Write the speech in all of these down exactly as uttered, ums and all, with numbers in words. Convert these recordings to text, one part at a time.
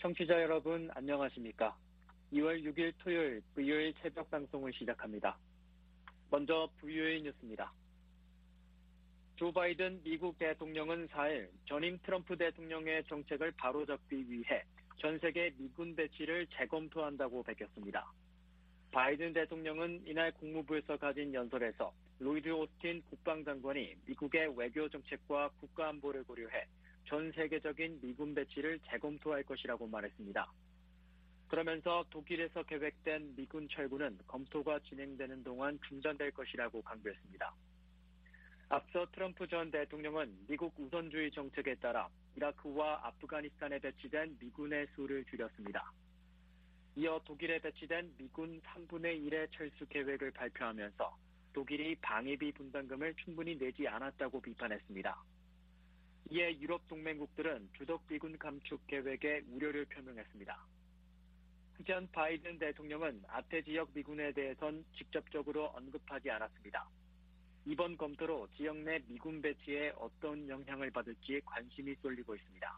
청취자 여러분 안녕하십니까? 이월 육일 토요일 브이오에이 새벽 방송을 시작합니다. 먼저 브이오에이 뉴스입니다. 조 바이든 미국 대통령은 사일 전임 트럼프 대통령의 정책을 바로잡기 위해 전 세계 미군 배치를 재검토한다고 밝혔습니다. 바이든 대통령은 이날 국무부에서 가진 연설에서 로이드 오스틴 국방장관이 미국의 외교 정책과 국가안보를 고려해 전 세계적인 미군 배치를 재검토할 것이라고 말했습니다. 그러면서 독일에서 계획된 미군 철군은 검토가 진행되는 동안 중단될 것이라고 강조했습니다. 앞서 트럼프 전 대통령은 미국 우선주의 정책에 따라 이라크와 아프가니스탄에 배치된 미군의 수를 줄였습니다. 이어 독일에 배치된 미군 삼분의 일의 철수 계획을 발표하면서 독일이 방위비 분담금을 충분히 내지 않았다고 비판했습니다. 이에 유럽 동맹국들은 주덕 미군 감축 계획에 우려를 표명했습니다. 한편 바이든 대통령은 아태 지역 미군에 대해선 직접적으로 언급하지 않았습니다. 이번 검토로 지역 내 미군 배치에 어떤 영향을 받을지 관심이 쏠리고 있습니다.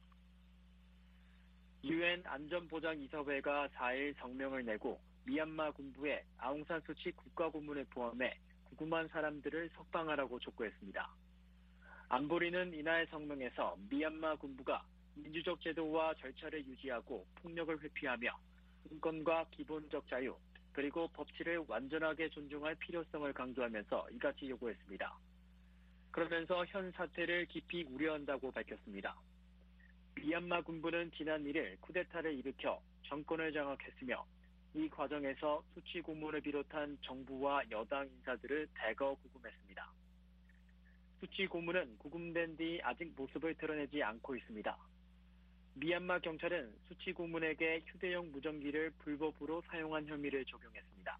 유엔 안전보장이사회가 사일 성명을 내고 미얀마 군부에 아웅산 수치 국가고문을 포함해 구금한 사람들을 석방하라고 촉구했습니다. 안보리는 이날 성명에서 미얀마 군부가 민주적 제도와 절차를 유지하고 폭력을 회피하며 인권과 기본적 자유, 그리고 법치를 완전하게 존중할 필요성을 강조하면서 이같이 요구했습니다. 그러면서 현 사태를 깊이 우려한다고 밝혔습니다. 미얀마 군부는 지난 일일 쿠데타를 일으켜 정권을 장악했으며 이 과정에서 수치 고문을 비롯한 정부와 여당 인사들을 대거 구금했습니다. 수치 고문은 구금된 뒤 아직 모습을 드러내지 않고 있습니다. 미얀마 경찰은 수치 고문에게 휴대용 무전기를 불법으로 사용한 혐의를 적용했습니다.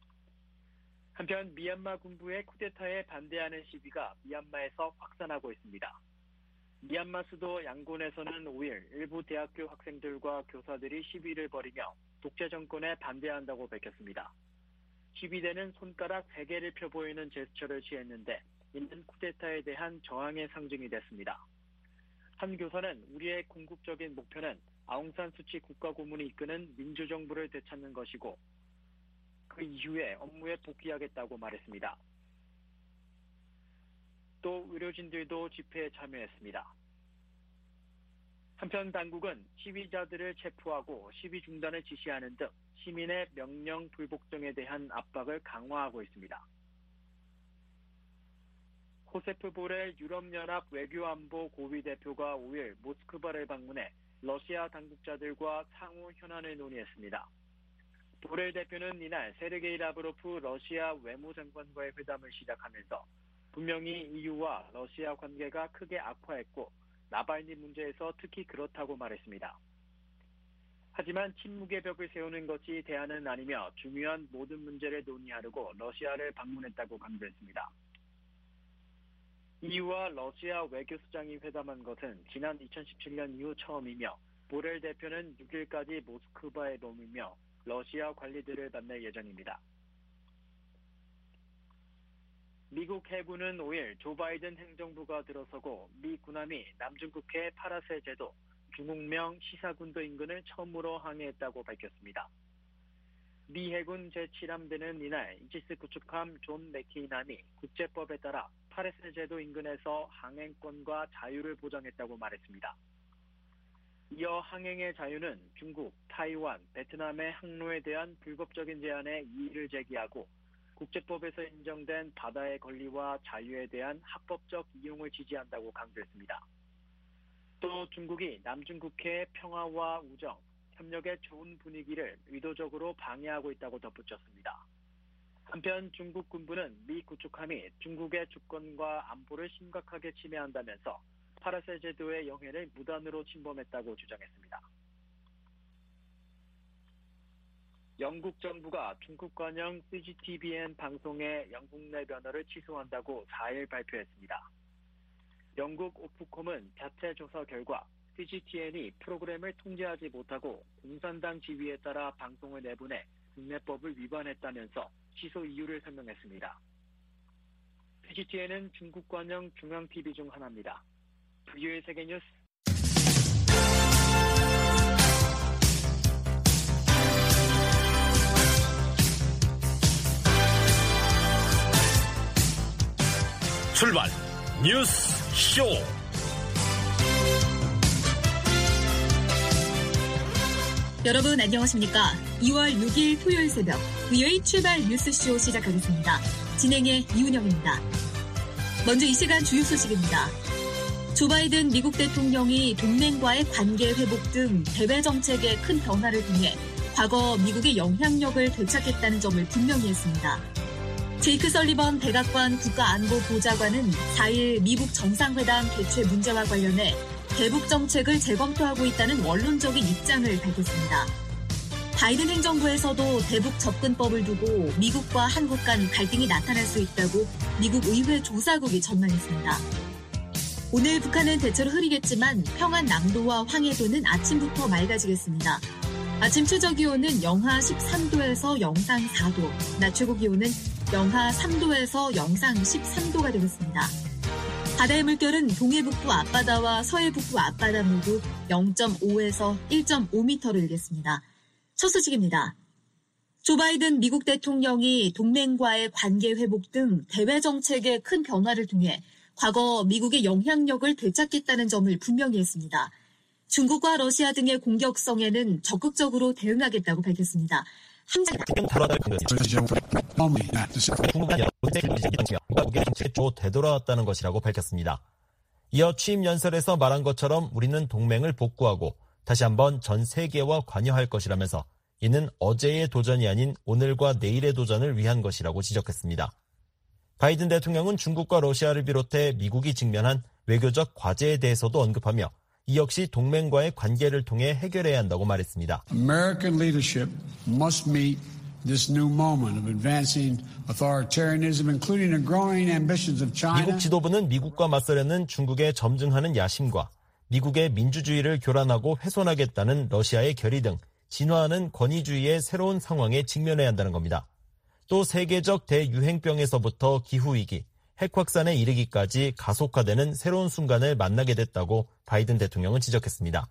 한편 미얀마 군부의 쿠데타에 반대하는 시위가 미얀마에서 확산하고 있습니다. 미얀마 수도 양곤에서는 오일 일부 대학교 학생들과 교사들이 시위를 벌이며 독재 정권에 반대한다고 밝혔습니다. 시위대는 손가락 세 개를 펴보이는 제스처를 취했는데 이는 쿠데타에 대한 저항의 상징이 됐습니다. 한 교사는 우리의 궁극적인 목표는 아웅산 수치 국가고문이 이끄는 민주정부를 되찾는 것이고 그 이후에 업무에 복귀하겠다고 말했습니다. 또 의료진들도 집회에 참여했습니다. 한편 당국은 시위자들을 체포하고 시위 중단을 지시하는 등 시민의 명령 불복 등에 대한 압박을 강화하고 있습니다. 호세프 보렐 유럽연합 외교안보 고위 대표가 오일 모스크바를 방문해 러시아 당국자들과 상호 현안을 논의했습니다. 보렐 대표는 이날 세르게이 라브로프 러시아 외무장관과의 회담을 시작하면서 분명히 이유와 러시아 관계가 크게 악화했고 나발니 문제에서 특히 그렇다고 말했습니다. 하지만 침묵의 벽을 세우는 것이 대안은 아니며 중요한 모든 문제를 논의하려고 러시아를 방문했다고 강조했습니다. 이유와 러시아 외교수장이 회담한 것은 지난 이천십칠년 이후 처음이며 보렐 대표는 육일까지 모스크바에 머물며 러시아 관리들을 만날 예정입니다. 미국 해군은 오일 조 바이든 행정부가 들어서고 미 군함이 남중국해 파라셀 제도, 중국명 시사군도 인근을 처음으로 항해했다고 밝혔습니다. 미 해군 제칠 함대는 이날 이지스 구축함 존 맥케인함이 국제법에 따라 파라셀 제도 인근에서 항행권과 자유를 보장했다고 말했습니다. 이어 항행의 자유는 중국, 타이완, 베트남의 항로에 대한 불법적인 제한에 이의를 제기하고 국제법에서 인정된 바다의 권리와 자유에 대한 합법적 이용을 지지한다고 강조했습니다. 또 중국이 남중국해의 평화와 우정, 협력의 좋은 분위기를 의도적으로 방해하고 있다고 덧붙였습니다. 한편 중국 군부는 미 구축함이 중국의 주권과 안보를 심각하게 침해한다면서 파라셀 제도의 영해를 무단으로 침범했다고 주장했습니다. 영국 정부가 중국 관영 씨지티비엔 방송의 영국 내 면허를 취소한다고 사일 발표했습니다. 영국 오프콤은 자체 조사 결과 씨지티엔이 프로그램을 통제하지 못하고 공산당 지휘에 따라 방송을 내보내 국내법을 위반했다면서 취소 이유를 설명했습니다. 씨지티엔은 중국 관영 중앙티비 중 하나입니다. 브이오에이 세계뉴스 출발 뉴스 쇼. 여러분 안녕하십니까? 이월 육일 토요일 새벽 위의 출발 뉴스쇼 시작하겠습니다. 진행의 이은영입니다. 먼저 이 시간 주요 소식입니다. 조 바이든 미국 대통령이 동맹과의 관계 회복 등 대외 정책의 큰 변화를 통해 과거 미국의 영향력을 되찾겠다는 점을 분명히 했습니다. 제이크 설리번 백악관 국가안보보좌관은 사일 미국 정상회담 개최 문제와 관련해 대북 정책을 재검토하고 있다는 원론적인 입장을 밝혔습니다. 바이든 행정부에서도 대북 접근법을 두고 미국과 한국 간 갈등이 나타날 수 있다고 미국 의회 조사국이 전망했습니다. 오늘 북한은 대체로 흐리겠지만 평안 남도와 황해도는 아침부터 맑아지겠습니다. 아침 최저기온은 영하 십삼도에서 영상 사도, 낮 최고기온은 영하 삼도에서 영상 십삼도가 되겠습니다. 바다의 물결은 동해북부 앞바다와 서해북부 앞바다 모두 영점오에서 일점오 미터로 일겠습니다. 첫 소식입니다. 조 바이든 미국 대통령이 동맹과의 관계 회복 등 대외 정책의 큰 변화를 통해 과거 미국의 영향력을 되찾겠다는 점을 분명히 했습니다. 중국과 러시아 등의 공격성에는 적극적으로 대응하겠다고 밝혔습니다. 되돌아왔다는 것이라고 밝혔습니다. 이어 취임 연설에서 말한 것처럼 우리는 동맹을 복구하고 다시 한번 전 세계와 관여할 것이라면서 이는 어제의 도전이 아닌 오늘과 내일의 도전을 위한 것이라고 지적했습니다. 바이든 대통령은 중국과 러시아를 비롯해 미국이 직면한 외교적 과제에 대해서도 언급하며 이 역시 동맹과의 관계를 통해 해결해야 한다고 말했습니다. American leadership must meet this new moment of advancing authoritarianism, including the growing ambitions of China. 미국 지도부는 미국과 맞서려는 중국의 점증하는 야심과 미국의 민주주의를 교란하고 훼손하겠다는 러시아의 결의 등 진화하는 권위주의의 새로운 상황에 직면해야 한다는 겁니다. 또 세계적 대유행병에서부터 기후위기, 핵 확산에 이르기까지 가속화되는 새로운 순간을 만나게 됐다고 바이든 대통령은 지적했습니다.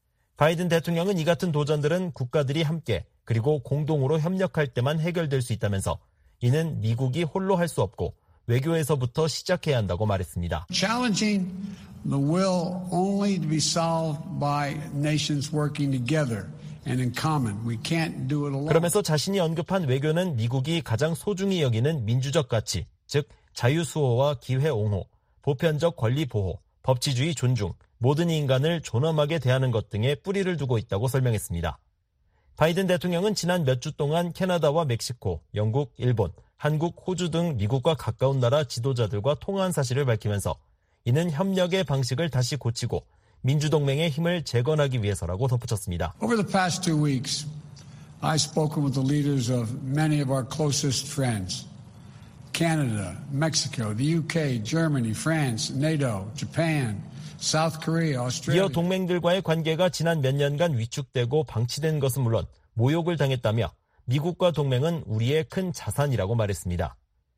바이든 대통령은 이 같은 도전들은 국가들이 함께 그리고 공동으로 협력할 때만 해결될 수 있다면서 이는 미국이 홀로 할 수 없고 외교에서부터 시작해야 한다고 말했습니다. Challenging the will only to be solved by nations working together and in common. We can't do it alone. 그러면서 자신이 언급한 외교는 미국이 가장 소중히 여기는 민주적 가치, 즉 자유수호와 기회옹호, 보편적 권리보호, 법치주의 존중, 모든 인간을 존엄하게 대하는 것 등에 뿌리를 두고 있다고 설명했습니다. 바이든 대통령은 지난 몇 주 동안 캐나다와 멕시코, 영국, 일본, 한국, 호주 등 미국과 가까운 나라 지도자들과 통화한 사실을 밝히면서 이는 협력의 방식을 다시 고치고 민주동맹의 힘을 재건하기 위해서라고 덧붙였습니다. Over the past two weeks, I've spoken with the leaders of many of our closest friends. Canada, Mexico, the 유케이, Germany, France, NATO, Japan, South Korea, Australia. 이어 동맹들과의 관계가 지난 몇 년간 위축되고 방치된 것은 물론 모욕을 당했다며 미국과 동맹은 우리의 큰 자산이라고 말했습니다.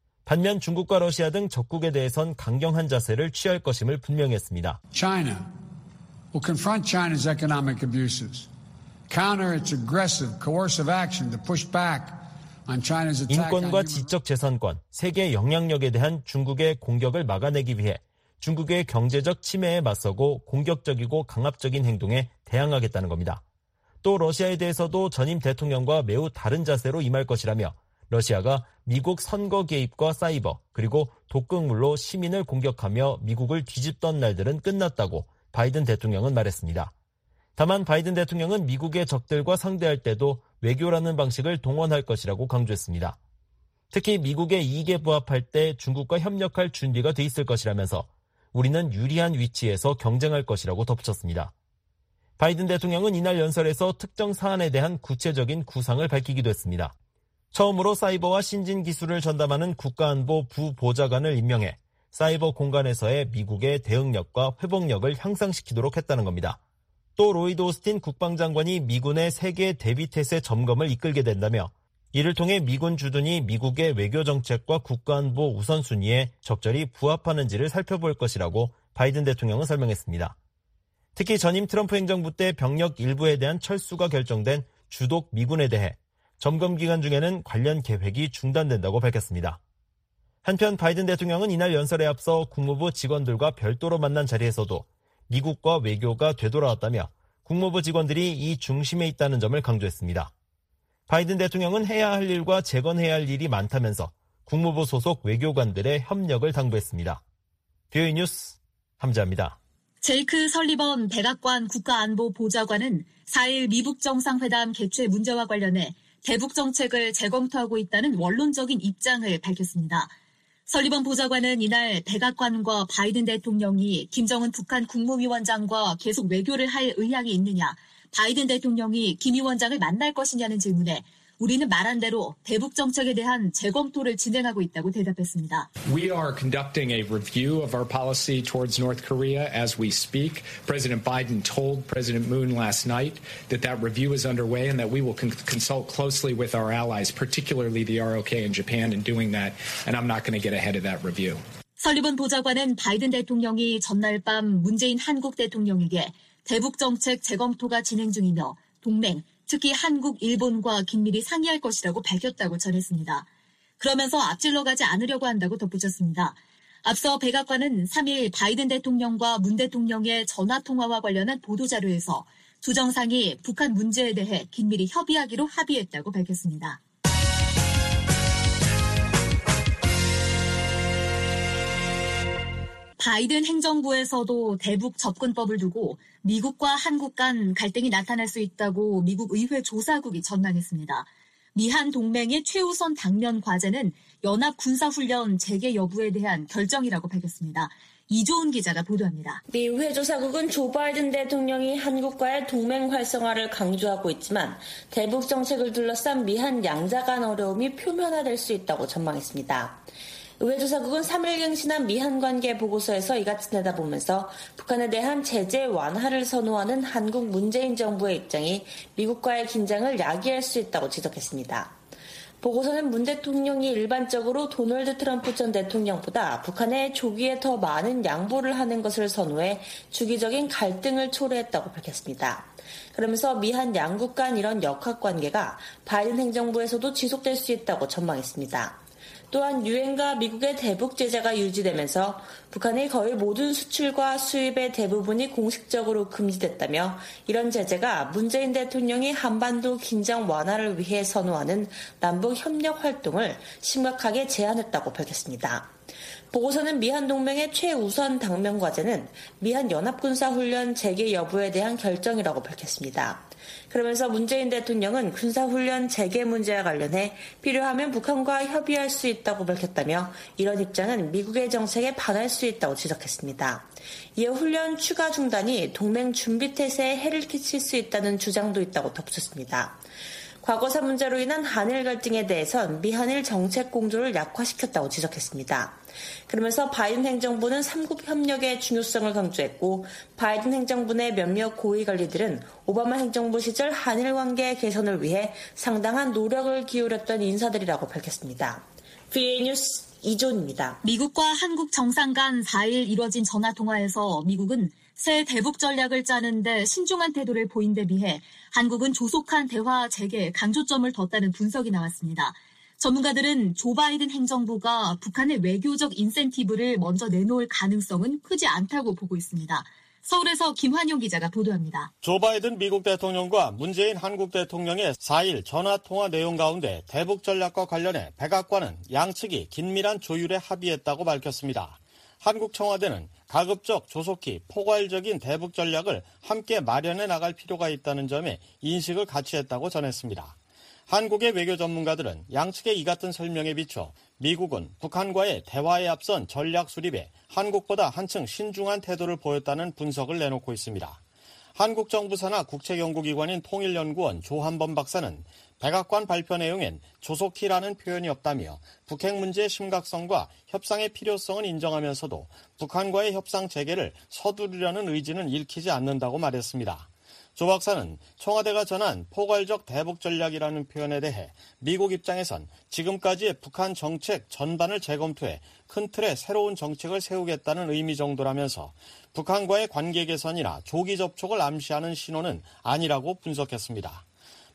반면 중국과 러시아 등 적국에 대해선 강경한 자세를 취할 것임을 분명히 했습니다. China will confront China's economic abuses, counter its aggressive, coercive action to push back on China's attack on 인권과 human rights. 지적 재산권, 세계 영향력에 대한 중국의 공격을 막아내기 위해 중국의 경제적 침해에 맞서고 공격적이고 강압적인 행동에 대항하겠다는 겁니다. 또 러시아에 대해서도 전임 대통령과 매우 다른 자세로 임할 것이라며 러시아가 미국 선거 개입과 사이버 그리고 독극물로 시민을 공격하며 미국을 뒤집던 날들은 끝났다고 바이든 대통령은 말했습니다. 다만 바이든 대통령은 미국의 적들과 상대할 때도 외교라는 방식을 동원할 것이라고 강조했습니다. 특히 미국의 이익에 부합할 때 중국과 협력할 준비가 돼 있을 것이라면서 우리는 유리한 위치에서 경쟁할 것이라고 덧붙였습니다. 바이든 대통령은 이날 연설에서 특정 사안에 대한 구체적인 구상을 밝히기도 했습니다. 처음으로 사이버와 신진 기술을 전담하는 국가안보 부보좌관을 임명해 사이버 공간에서의 미국의 대응력과 회복력을 향상시키도록 했다는 겁니다. 또 로이드 오스틴 국방장관이 미군의 세계 대비태세 점검을 이끌게 된다며 이를 통해 미군 주둔이 미국의 외교 정책과 국가안보 우선순위에 적절히 부합하는지를 살펴볼 것이라고 바이든 대통령은 설명했습니다. 특히 전임 트럼프 행정부 때 병력 일부에 대한 철수가 결정된 주독 미군에 대해 점검 기간 중에는 관련 계획이 중단된다고 밝혔습니다. 한편 바이든 대통령은 이날 연설에 앞서 국무부 직원들과 별도로 만난 자리에서도 미국과 외교가 되돌아왔다며 국무부 직원들이 이 중심에 있다는 점을 강조했습니다. 바이든 대통령은 해야 할 일과 재건해야 할 일이 많다면서 국무부 소속 외교관들의 협력을 당부했습니다. 비오이 뉴스 함자입니다. 제이크 설리번 백악관 국가안보보좌관은 사일 미북 정상회담 개최 문제와 관련해 대북 정책을 재검토하고 있다는 원론적인 입장을 밝혔습니다. 설리번 보좌관은 이날 백악관과 바이든 대통령이 김정은 북한 국무위원장과 계속 외교를 할 의향이 있느냐, 바이든 대통령이 김 위원장을 만날 것이냐는 질문에 우리는 말한 대로 대북 정책에 대한 재검토를 진행하고 있다고 대답했습니다. We are conducting a review of our policy towards North Korea as we speak. President Biden told President Moon last night that that review is underway and that we will con- consult closely with our allies, particularly the R O K and Japan in doing that, and I'm not going to get ahead of that review. 설리번 보좌관은 바이든 대통령이 전날 밤 문재인 한국 대통령에게 대북 정책 재검토가 진행 중이며 동맹, 특히 한국, 일본과 긴밀히 상의할 것이라고 밝혔다고 전했습니다. 그러면서 앞질러 가지 않으려고 한다고 덧붙였습니다. 앞서 백악관은 삼일 바이든 대통령과 문 대통령의 전화통화와 관련한 보도자료에서 두 정상이 북한 문제에 대해 긴밀히 협의하기로 합의했다고 밝혔습니다. 바이든 행정부에서도 대북 접근법을 두고 미국과 한국 간 갈등이 나타날 수 있다고 미국 의회 조사국이 전망했습니다. 미한 동맹의 최우선 당면 과제는 연합 군사훈련 재개 여부에 대한 결정이라고 밝혔습니다. 이조은 기자가 보도합니다. 미 의회 조사국은 조 바이든 대통령이 한국과의 동맹 활성화를 강조하고 있지만 대북 정책을 둘러싼 미한 양자 간 어려움이 표면화될 수 있다고 전망했습니다. 의회 조사국은 삼일 경신한 미한 관계 보고서에서 이같이 내다보면서 북한에 대한 제재 완화를 선호하는 한국 문재인 정부의 입장이 미국과의 긴장을 야기할 수 있다고 지적했습니다. 보고서는 문 대통령이 일반적으로 도널드 트럼프 전 대통령보다 북한에 조기에 더 많은 양보를 하는 것을 선호해 주기적인 갈등을 초래했다고 밝혔습니다. 그러면서 미한 양국 간 이런 역학관계가 바이든 행정부에서도 지속될 수 있다고 전망했습니다. 또한 유엔과 미국의 대북 제재가 유지되면서 북한의 거의 모든 수출과 수입의 대부분이 공식적으로 금지됐다며 이런 제재가 문재인 대통령이 한반도 긴장 완화를 위해 선호하는 남북 협력 활동을 심각하게 제한했다고 밝혔습니다. 보고서는 미한 동맹의 최우선 당면 과제는 미한 연합군사훈련 재개 여부에 대한 결정이라고 밝혔습니다. 그러면서 문재인 대통령은 군사훈련 재개 문제와 관련해 필요하면 북한과 협의할 수 있다고 밝혔다며 이런 입장은 미국의 정책에 반할 수 있다고 지적했습니다. 이에 훈련 추가 중단이 동맹 준비태세에 해를 끼칠 수 있다는 주장도 있다고 덧붙였습니다. 과거사 문제로 인한 한일 갈등에 대해선 미한일 정책 공조를 약화시켰다고 지적했습니다. 그러면서 바이든 행정부는 삼국 협력의 중요성을 강조했고 바이든 행정부 내 몇몇 고위 관리들은 오바마 행정부 시절 한일 관계 개선을 위해 상당한 노력을 기울였던 인사들이라고 밝혔습니다. 비오이 뉴스 이조은입니다. 미국과 한국 정상 간 사일 이뤄진 전화통화에서 미국은 새 대북 전략을 짜는데 신중한 태도를 보인 데 비해 한국은 조속한 대화 재개에 강조점을 뒀다는 분석이 나왔습니다. 전문가들은 조 바이든 행정부가 북한의 외교적 인센티브를 먼저 내놓을 가능성은 크지 않다고 보고 있습니다. 서울에서 김환용 기자가 보도합니다. 조 바이든 미국 대통령과 문재인 한국 대통령의 사일 전화통화 내용 가운데 대북 전략과 관련해 백악관은 양측이 긴밀한 조율에 합의했다고 밝혔습니다. 한국 청와대는 가급적 조속히 포괄적인 대북 전략을 함께 마련해 나갈 필요가 있다는 점에 인식을 같이 했다고 전했습니다. 한국의 외교 전문가들은 양측의 이 같은 설명에 비춰 미국은 북한과의 대화에 앞선 전략 수립에 한국보다 한층 신중한 태도를 보였다는 분석을 내놓고 있습니다. 한국 정부 산하 국책연구기관인 통일연구원 조한범 박사는 백악관 발표 내용엔 조속히라는 표현이 없다며 북핵 문제의 심각성과 협상의 필요성은 인정하면서도 북한과의 협상 재개를 서두르려는 의지는 읽히지 않는다고 말했습니다. 조 박사는 청와대가 전한 포괄적 대북 전략이라는 표현에 대해 미국 입장에선 지금까지의 북한 정책 전반을 재검토해 큰 틀의 새로운 정책을 세우겠다는 의미 정도라면서 북한과의 관계 개선이나 조기 접촉을 암시하는 신호는 아니라고 분석했습니다.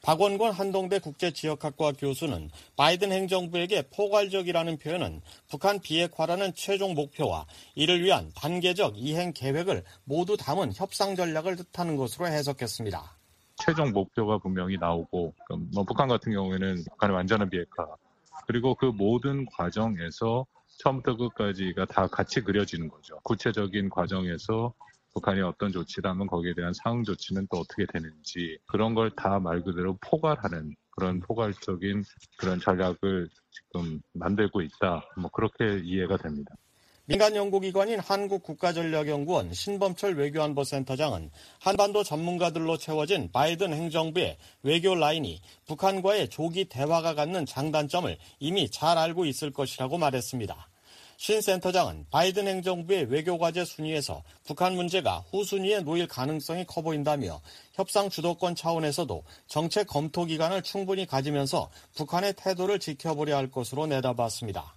박원권 한동대 국제지역학과 교수는 바이든 행정부에게 포괄적이라는 표현은 북한 비핵화라는 최종 목표와 이를 위한 단계적 이행 계획을 모두 담은 협상 전략을 뜻하는 것으로 해석했습니다. 최종 목표가 분명히 나오고 뭐 북한 같은 경우에는 북한의 완전한 비핵화 그리고 그 모든 과정에서 처음부터 끝까지가 다 같이 그려지는 거죠. 구체적인 과정에서 북한이 어떤 조치를 하면 거기에 대한 상응 조치는 또 어떻게 되는지 그런 걸 다 말 그대로 포괄하는 그런 포괄적인 그런 전략을 지금 만들고 있다. 뭐 그렇게 이해가 됩니다. 민간 연구기관인 한국국가전략연구원 신범철 외교안보센터장은 한반도 전문가들로 채워진 바이든 행정부의 외교 라인이 북한과의 조기 대화가 갖는 장단점을 이미 잘 알고 있을 것이라고 말했습니다. 신 센터장은 바이든 행정부의 외교과제 순위에서 북한 문제가 후순위에 놓일 가능성이 커 보인다며 협상 주도권 차원에서도 정책 검토 기간을 충분히 가지면서 북한의 태도를 지켜보려 할 것으로 내다봤습니다.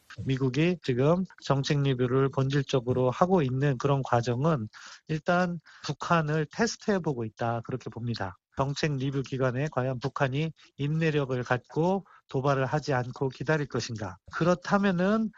미국이 지금 정책 리뷰를 본질적으로 하고 있는 그런 과정은 일단 북한을 테스트해보고 있다 그렇게 봅니다. 정책 리뷰 기간에 과연 북한이 인내력을 갖고 도발을 하지 않고 기다릴 것인가. 그렇다면은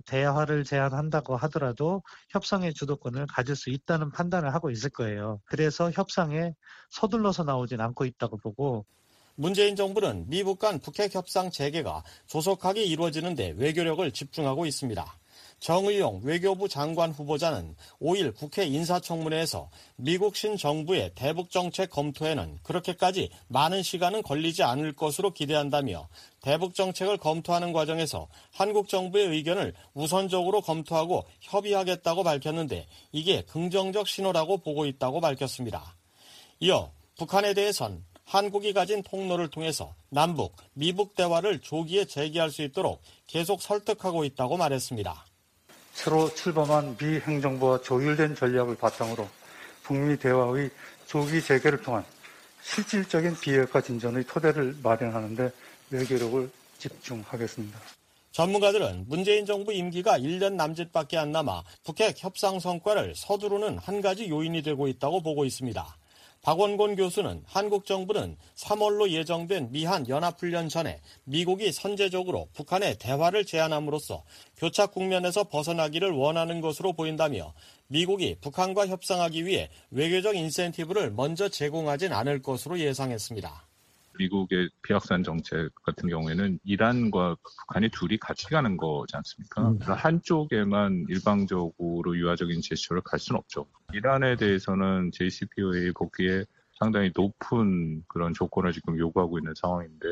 대화를 제안한다고 하더라도 협상의 주도권을 가질 수 있다는 판단을 하고 있을 거예요. 그래서 협상에 서둘러서 나오진 않고 있다고 보고 문재인 정부는 미북 간 북핵 협상 재개가 조속하게 이루어지는 데 외교력을 집중하고 있습니다. 정의용 외교부 장관 후보자는 오일 국회 인사청문회에서 미국 신정부의 대북 정책 검토에는 그렇게까지 많은 시간은 걸리지 않을 것으로 기대한다며 대북 정책을 검토하는 과정에서 한국 정부의 의견을 우선적으로 검토하고 협의하겠다고 밝혔는데 이게 긍정적 신호라고 보고 있다고 밝혔습니다. 이어 북한에 대해선 한국이 가진 통로를 통해서 남북, 미북 대화를 조기에 재개할 수 있도록 계속 설득하고 있다고 말했습니다. 새로 출범한 미 행정부와 조율된 전략을 바탕으로 북미 대화의 조기 재개를 통한 실질적인 비핵화 진전의 토대를 마련하는 데 외교력을 집중하겠습니다. 전문가들은 문재인 정부 임기가 일 년 남짓밖에 안 남아 북핵 협상 성과를 서두르는 한 가지 요인이 되고 있다고 보고 있습니다. 박원권 교수는 한국 정부는 삼월로 예정된 미한 연합훈련 전에 미국이 선제적으로 북한에 대화를 제안함으로써 교착 국면에서 벗어나기를 원하는 것으로 보인다며 미국이 북한과 협상하기 위해 외교적 인센티브를 먼저 제공하진 않을 것으로 예상했습니다. 미국의 비확산 정책 같은 경우에는 이란과 북한이 둘이 같이 가는 거지 않습니까? 음. 한쪽에만 일방적으로 유화적인 제스처를 갈 수는 없죠. 이란에 대해서는 제이씨피오에이 복귀에 상당히 높은 그런 조건을 지금 요구하고 있는 상황인데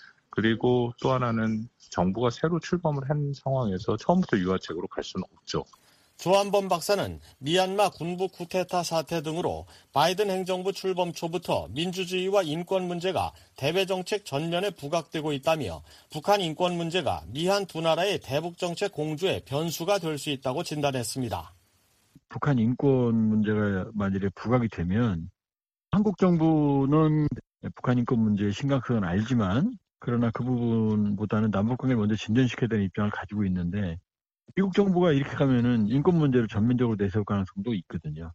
그리고 또 하나는 정부가 새로 출범을 한 상황에서 처음부터 유화책으로 갈 수는 없죠. 조한범 박사는 미얀마 군부 쿠데타 사태 등으로 바이든 행정부 출범 초부터 민주주의와 인권 문제가 대외 정책 전면에 부각되고 있다며 북한 인권 문제가 미한 두 나라의 대북 정책 공조의 변수가 될 수 있다고 진단했습니다. 북한 인권 문제가 만일에 부각이 되면 한국 정부는 북한 인권 문제의 심각성은 알지만 그러나 그 부분보다는 남북 관계를 먼저 진전시켜야 되는 입장을 가지고 있는데 미국 정부가 이렇게 가면은 인권 문제를 전면적으로 내세울 가능성도 있거든요.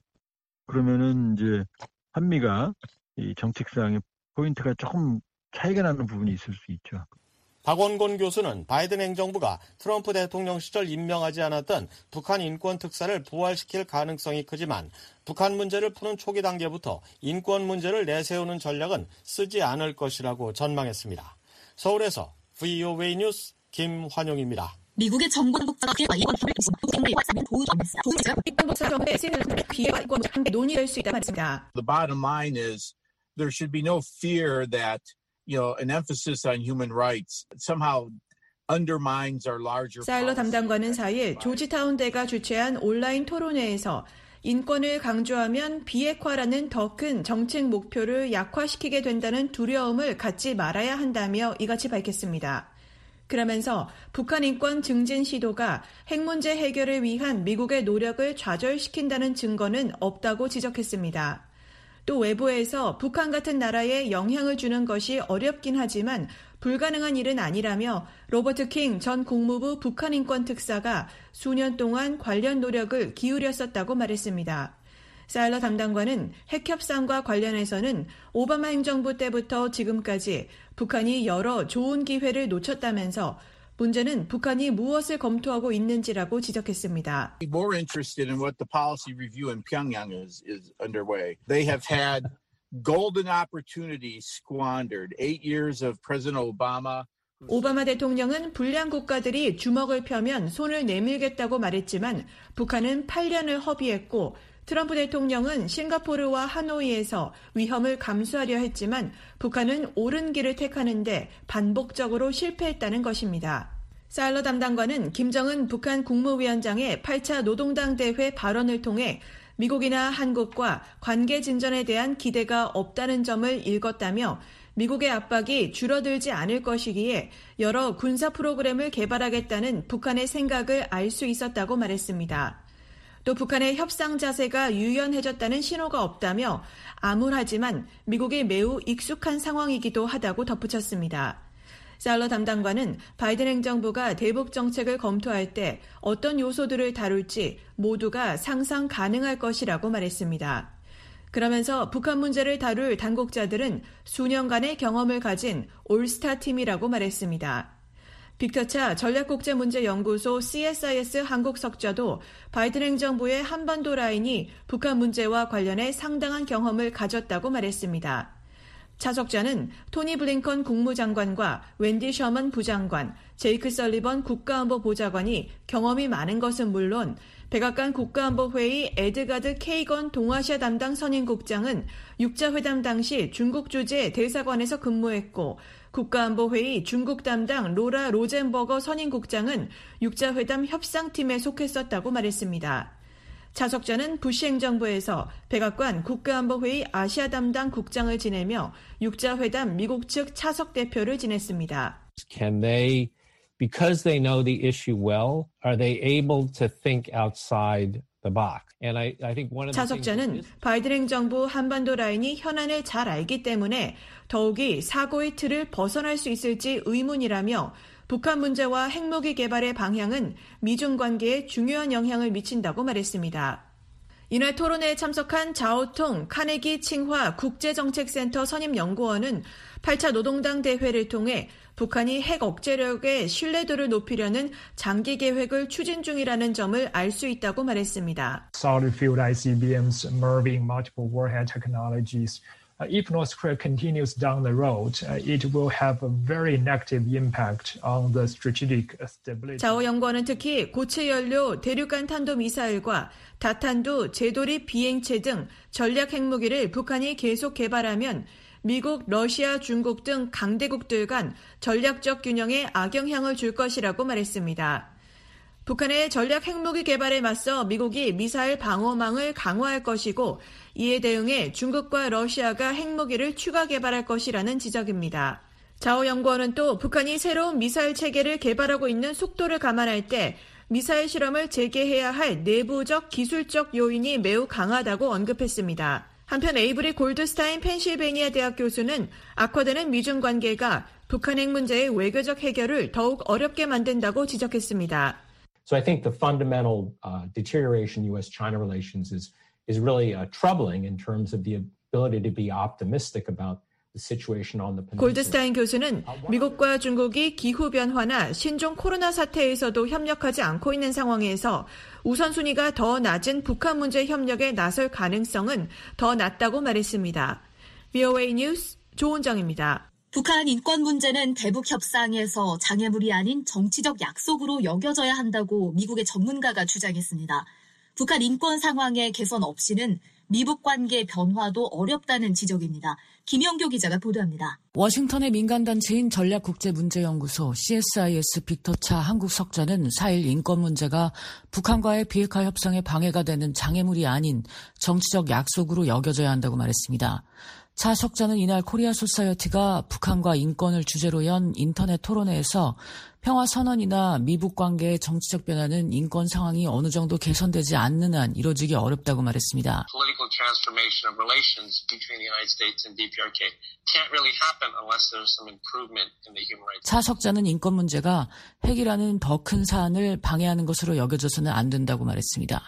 그러면은 이제 한미가 이 정책상의 포인트가 조금 차이가 나는 부분이 있을 수 있죠. 박원권 교수는 바이든 행정부가 트럼프 대통령 시절 임명하지 않았던 북한 인권 특사를 부활시킬 가능성이 크지만 북한 문제를 푸는 초기 단계부터 인권 문제를 내세우는 전략은 쓰지 않을 것이라고 전망했습니다. 서울에서 브이오에이 뉴스 김환용입니다. 미국의 정권 독자가 이번 기회를 통해 도움을 도움자 입당독자 정부의 비핵화 이권 함께 논의될 수 있다고 말했습니다. The bottom line is there should be no fear that you know an emphasis on human rights somehow undermines our larger. 사일러 담당관은 사 일 조지타운대가 주최한 온라인 토론회에서 인권을 강조하면 비핵화라는 더 큰 정책 목표를 약화시키게 된다는 두려움을 갖지 말아야 한다며 이같이 밝혔습니다. 그러면서 북한 인권 증진 시도가 핵 문제 해결을 위한 미국의 노력을 좌절시킨다는 증거는 없다고 지적했습니다. 또 외부에서 북한 같은 나라에 영향을 주는 것이 어렵긴 하지만 불가능한 일은 아니라며 로버트 킹 전 국무부 북한 인권 특사가 수년 동안 관련 노력을 기울였었다고 말했습니다. 사일러 담당관은 핵협상과 관련해서는 오바마 행정부 때부터 지금까지 북한이 여러 좋은 기회를 놓쳤다면서 문제는 북한이 무엇을 검토하고 있는지라고 지적했습니다. More interested in what the policy review in Pyongyang is, is underway. They have had golden opportunities squandered. Eight years of President Obama. 오바마 대통령은 불량 국가들이 주먹을 펴면 손을 내밀겠다고 말했지만 북한은 팔 년을 허비했고 트럼프 대통령은 싱가포르와 하노이에서 위험을 감수하려 했지만 북한은 옳은 길을 택하는데 반복적으로 실패했다는 것입니다. 사일러 담당관은 김정은 북한 국무위원장의 팔 차 노동당 대회 발언을 통해 미국이나 한국과 관계 진전에 대한 기대가 없다는 점을 읽었다며 미국의 압박이 줄어들지 않을 것이기에 여러 군사 프로그램을 개발하겠다는 북한의 생각을 알 수 있었다고 말했습니다. 또 북한의 협상 자세가 유연해졌다는 신호가 없다며 암울하지만 미국이 매우 익숙한 상황이기도 하다고 덧붙였습니다. 사일러 담당관은 바이든 행정부가 대북 정책을 검토할 때 어떤 요소들을 다룰지 모두가 상상 가능할 것이라고 말했습니다. 그러면서 북한 문제를 다룰 당국자들은 수년간의 경험을 가진 올스타 팀이라고 말했습니다. 빅터차 전략국제문제연구소 씨에스아이에스 한국 석좌도 바이든 행정부의 한반도 라인이 북한 문제와 관련해 상당한 경험을 가졌다고 말했습니다. 차 석좌는 토니 블링컨 국무장관과 웬디 셔먼 부장관, 제이크 설리번 국가안보보좌관이 경험이 많은 것은 물론 백악관 국가안보회의 에드가드 케이건 동아시아 담당 선임국장은 육자회담 당시 중국 주재 대사관에서 근무했고 국가안보회의 중국 담당 로라 로젠버거 선임국장은 육자회담 협상팀에 속했었다고 말했습니다. 차 석좌는 부시 행정부에서 백악관 국가안보회의 아시아 담당 국장을 지내며 육자회담 미국 측 차석 대표를 지냈습니다. Can they, because they know the issue well, are they able to think outside the box? And I, I think one of the 차 석좌는 바이든 행정부 한반도 라인이 현안을 잘 알기 때문에 더욱이 사고의 틀을 벗어날 수 있을지 의문이라며 북한 문제와 핵무기 개발의 방향은 미중 관계에 중요한 영향을 미친다고 말했습니다. 이날 토론회에 참석한 자오통 카네기 칭화 국제정책센터 선임연구원은 팔 차 노동당 대회를 통해 북한이 핵 억제력의 신뢰도를 높이려는 장기 계획을 추진 중이라는 점을 알 수 있다고 말했습니다. Solid field 아이씨비엠s merging multiple warhead technologies. If North Korea continues down the road, it will have a very negative impact on the strategic stability. 자오 연구원은 특히 고체 연료 대륙간 탄도 미사일과 다탄두 제도리 비행체 등 전략 핵무기를 북한이 계속 개발하면 미국, 러시아, 중국 등 강대국들 간 전략적 균형에 악영향을 줄 것이라고 말했습니다. 북한의 전략 핵무기 개발에 맞서 미국이 미사일 방어망을 강화할 것이고 이에 대응해 중국과 러시아가 핵무기를 추가 개발할 것이라는 지적입니다. 자오 연구원은 또 북한이 새로운 미사일 체계를 개발하고 있는 속도를 감안할 때 미사일 실험을 재개해야 할 내부적 기술적 요인이 매우 강하다고 언급했습니다. 한편 에이브리 골드스타인 펜실베니아 대학 교수는 악화되는 미중 관계가 북한 핵 문제의 외교적 해결을 더욱 어렵게 만든다고 지적했습니다. So I think the fundamental uh, deterioration in U.S.-China relations is is really uh, troubling in terms of the ability to be optimistic about the situation on the peninsula. 골드스타인 교수는 미국과 중국이 기후변화나 신종 코로나 사태에서도 협력하지 않고 있는 상황에서 우선순위가 더 낮은 북한 문제 협력에 나설 가능성은 더 낮다고 말했습니다. 브이오에이 뉴스 조은정입니다. 북한 인권 문제는 대북 협상에서 장애물이 아닌 정치적 약속으로 여겨져야 한다고 미국의 전문가가 주장했습니다. 북한 인권 상황의 개선 없이는 미북 관계 변화도 어렵다는 지적입니다. 김영교 기자가 보도합니다. 워싱턴의 민간단체인 전략국제문제연구소 씨에스아이에스 빅터차 한국 석좌는 사 일 인권 문제가 북한과의 비핵화 협상에 방해가 되는 장애물이 아닌 정치적 약속으로 여겨져야 한다고 말했습니다. 차 석좌는 이날 코리아 소사이어티가 북한과 인권을 주제로 연 인터넷 토론회에서 평화선언이나 미북 관계의 정치적 변화는 인권 상황이 어느 정도 개선되지 않는 한 이뤄지기 어렵다고 말했습니다. Political transformation of relations between the United States and 디피아르케이 can't really happen unless there's some improvement in the human rights. 차 석자는 인권 문제가 핵이라는 더 큰 사안을 방해하는 것으로 여겨져서는 안 된다고 말했습니다.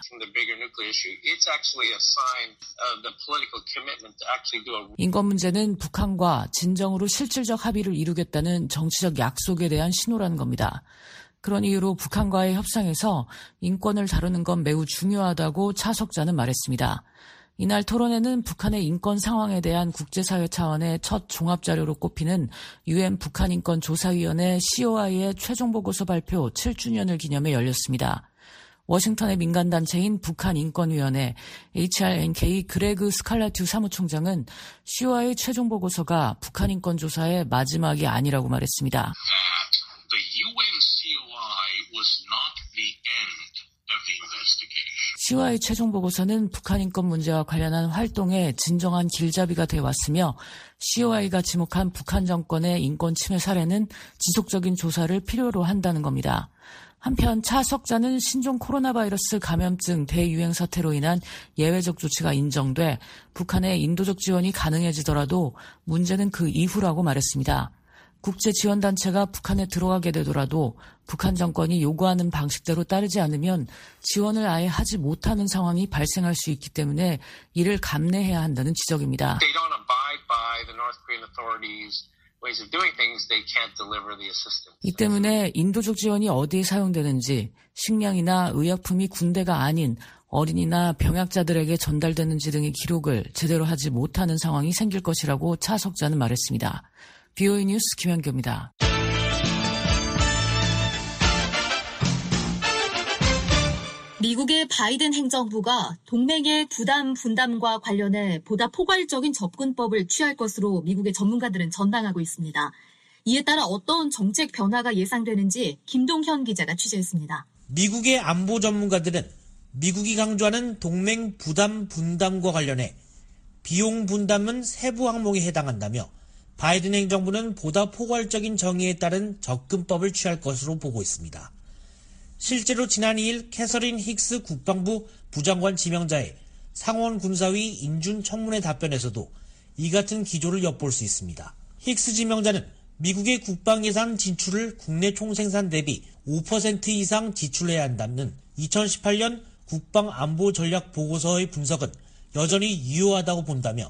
인권 문제는 북한과 진정으로 실질적 합의를 이루겠다는 정치적 약속에 대한 신호라는 겁니다. 그런 이유로 북한과의 협상에서 인권을 다루는 건 매우 중요하다고 차 석자는 말했습니다. 이날 토론회는 북한의 인권 상황에 대한 국제사회 차원의 첫 종합자료로 꼽히는 유엔 북한인권조사위원회 씨오아이의 최종 보고서 발표 칠 주년을 기념해 열렸습니다. 워싱턴의 민간단체인 북한인권위원회 에이치알엔케이 그레그 스칼라튜 사무총장은 씨오아이 최종 보고서가 북한인권조사의 마지막이 아니라고 말했습니다. 씨오아이 최종 보고서는 북한 인권 문제와 관련한 활동에 진정한 길잡이가 되어 왔으며 씨오아이가 지목한 북한 정권의 인권 침해 사례는 지속적인 조사를 필요로 한다는 겁니다. 한편 차 석자는 신종 코로나 바이러스 감염증 대유행 사태로 인한 예외적 조치가 인정돼 북한의 인도적 지원이 가능해지더라도 문제는 그 이후라고 말했습니다. 국제지원단체가 북한에 들어가게 되더라도 북한 정권이 요구하는 방식대로 따르지 않으면 지원을 아예 하지 못하는 상황이 발생할 수 있기 때문에 이를 감내해야 한다는 지적입니다. 이 때문에 인도적 지원이 어디에 사용되는지, 식량이나 의약품이 군대가 아닌 어린이나 병약자들에게 전달되는지 등의 기록을 제대로 하지 못하는 상황이 생길 것이라고 차 석자는 말했습니다. 비오이 뉴스 김현규입니다. 미국의 바이든 행정부가 동맹의 부담 분담과 관련해 보다 포괄적인 접근법을 취할 것으로 미국의 전문가들은 전망하고 있습니다. 이에 따라 어떤 정책 변화가 예상되는지 김동현 기자가 취재했습니다. 미국의 안보 전문가들은 미국이 강조하는 동맹 부담 분담과 관련해 비용 분담은 세부 항목에 해당한다며 바이든 행정부는 보다 포괄적인 정의에 따른 접근법을 취할 것으로 보고 있습니다. 실제로 지난 이 일 캐서린 힉스 국방부 부장관 지명자의 상원 군사위 인준 청문회 답변에서도 이 같은 기조를 엿볼 수 있습니다. 힉스 지명자는 미국의 국방 예산 진출을 국내 총생산 대비 오 퍼센트 이상 지출해야 한다는 이천십팔 년 국방 안보 전략 보고서의 분석은 여전히 유효하다고 본다며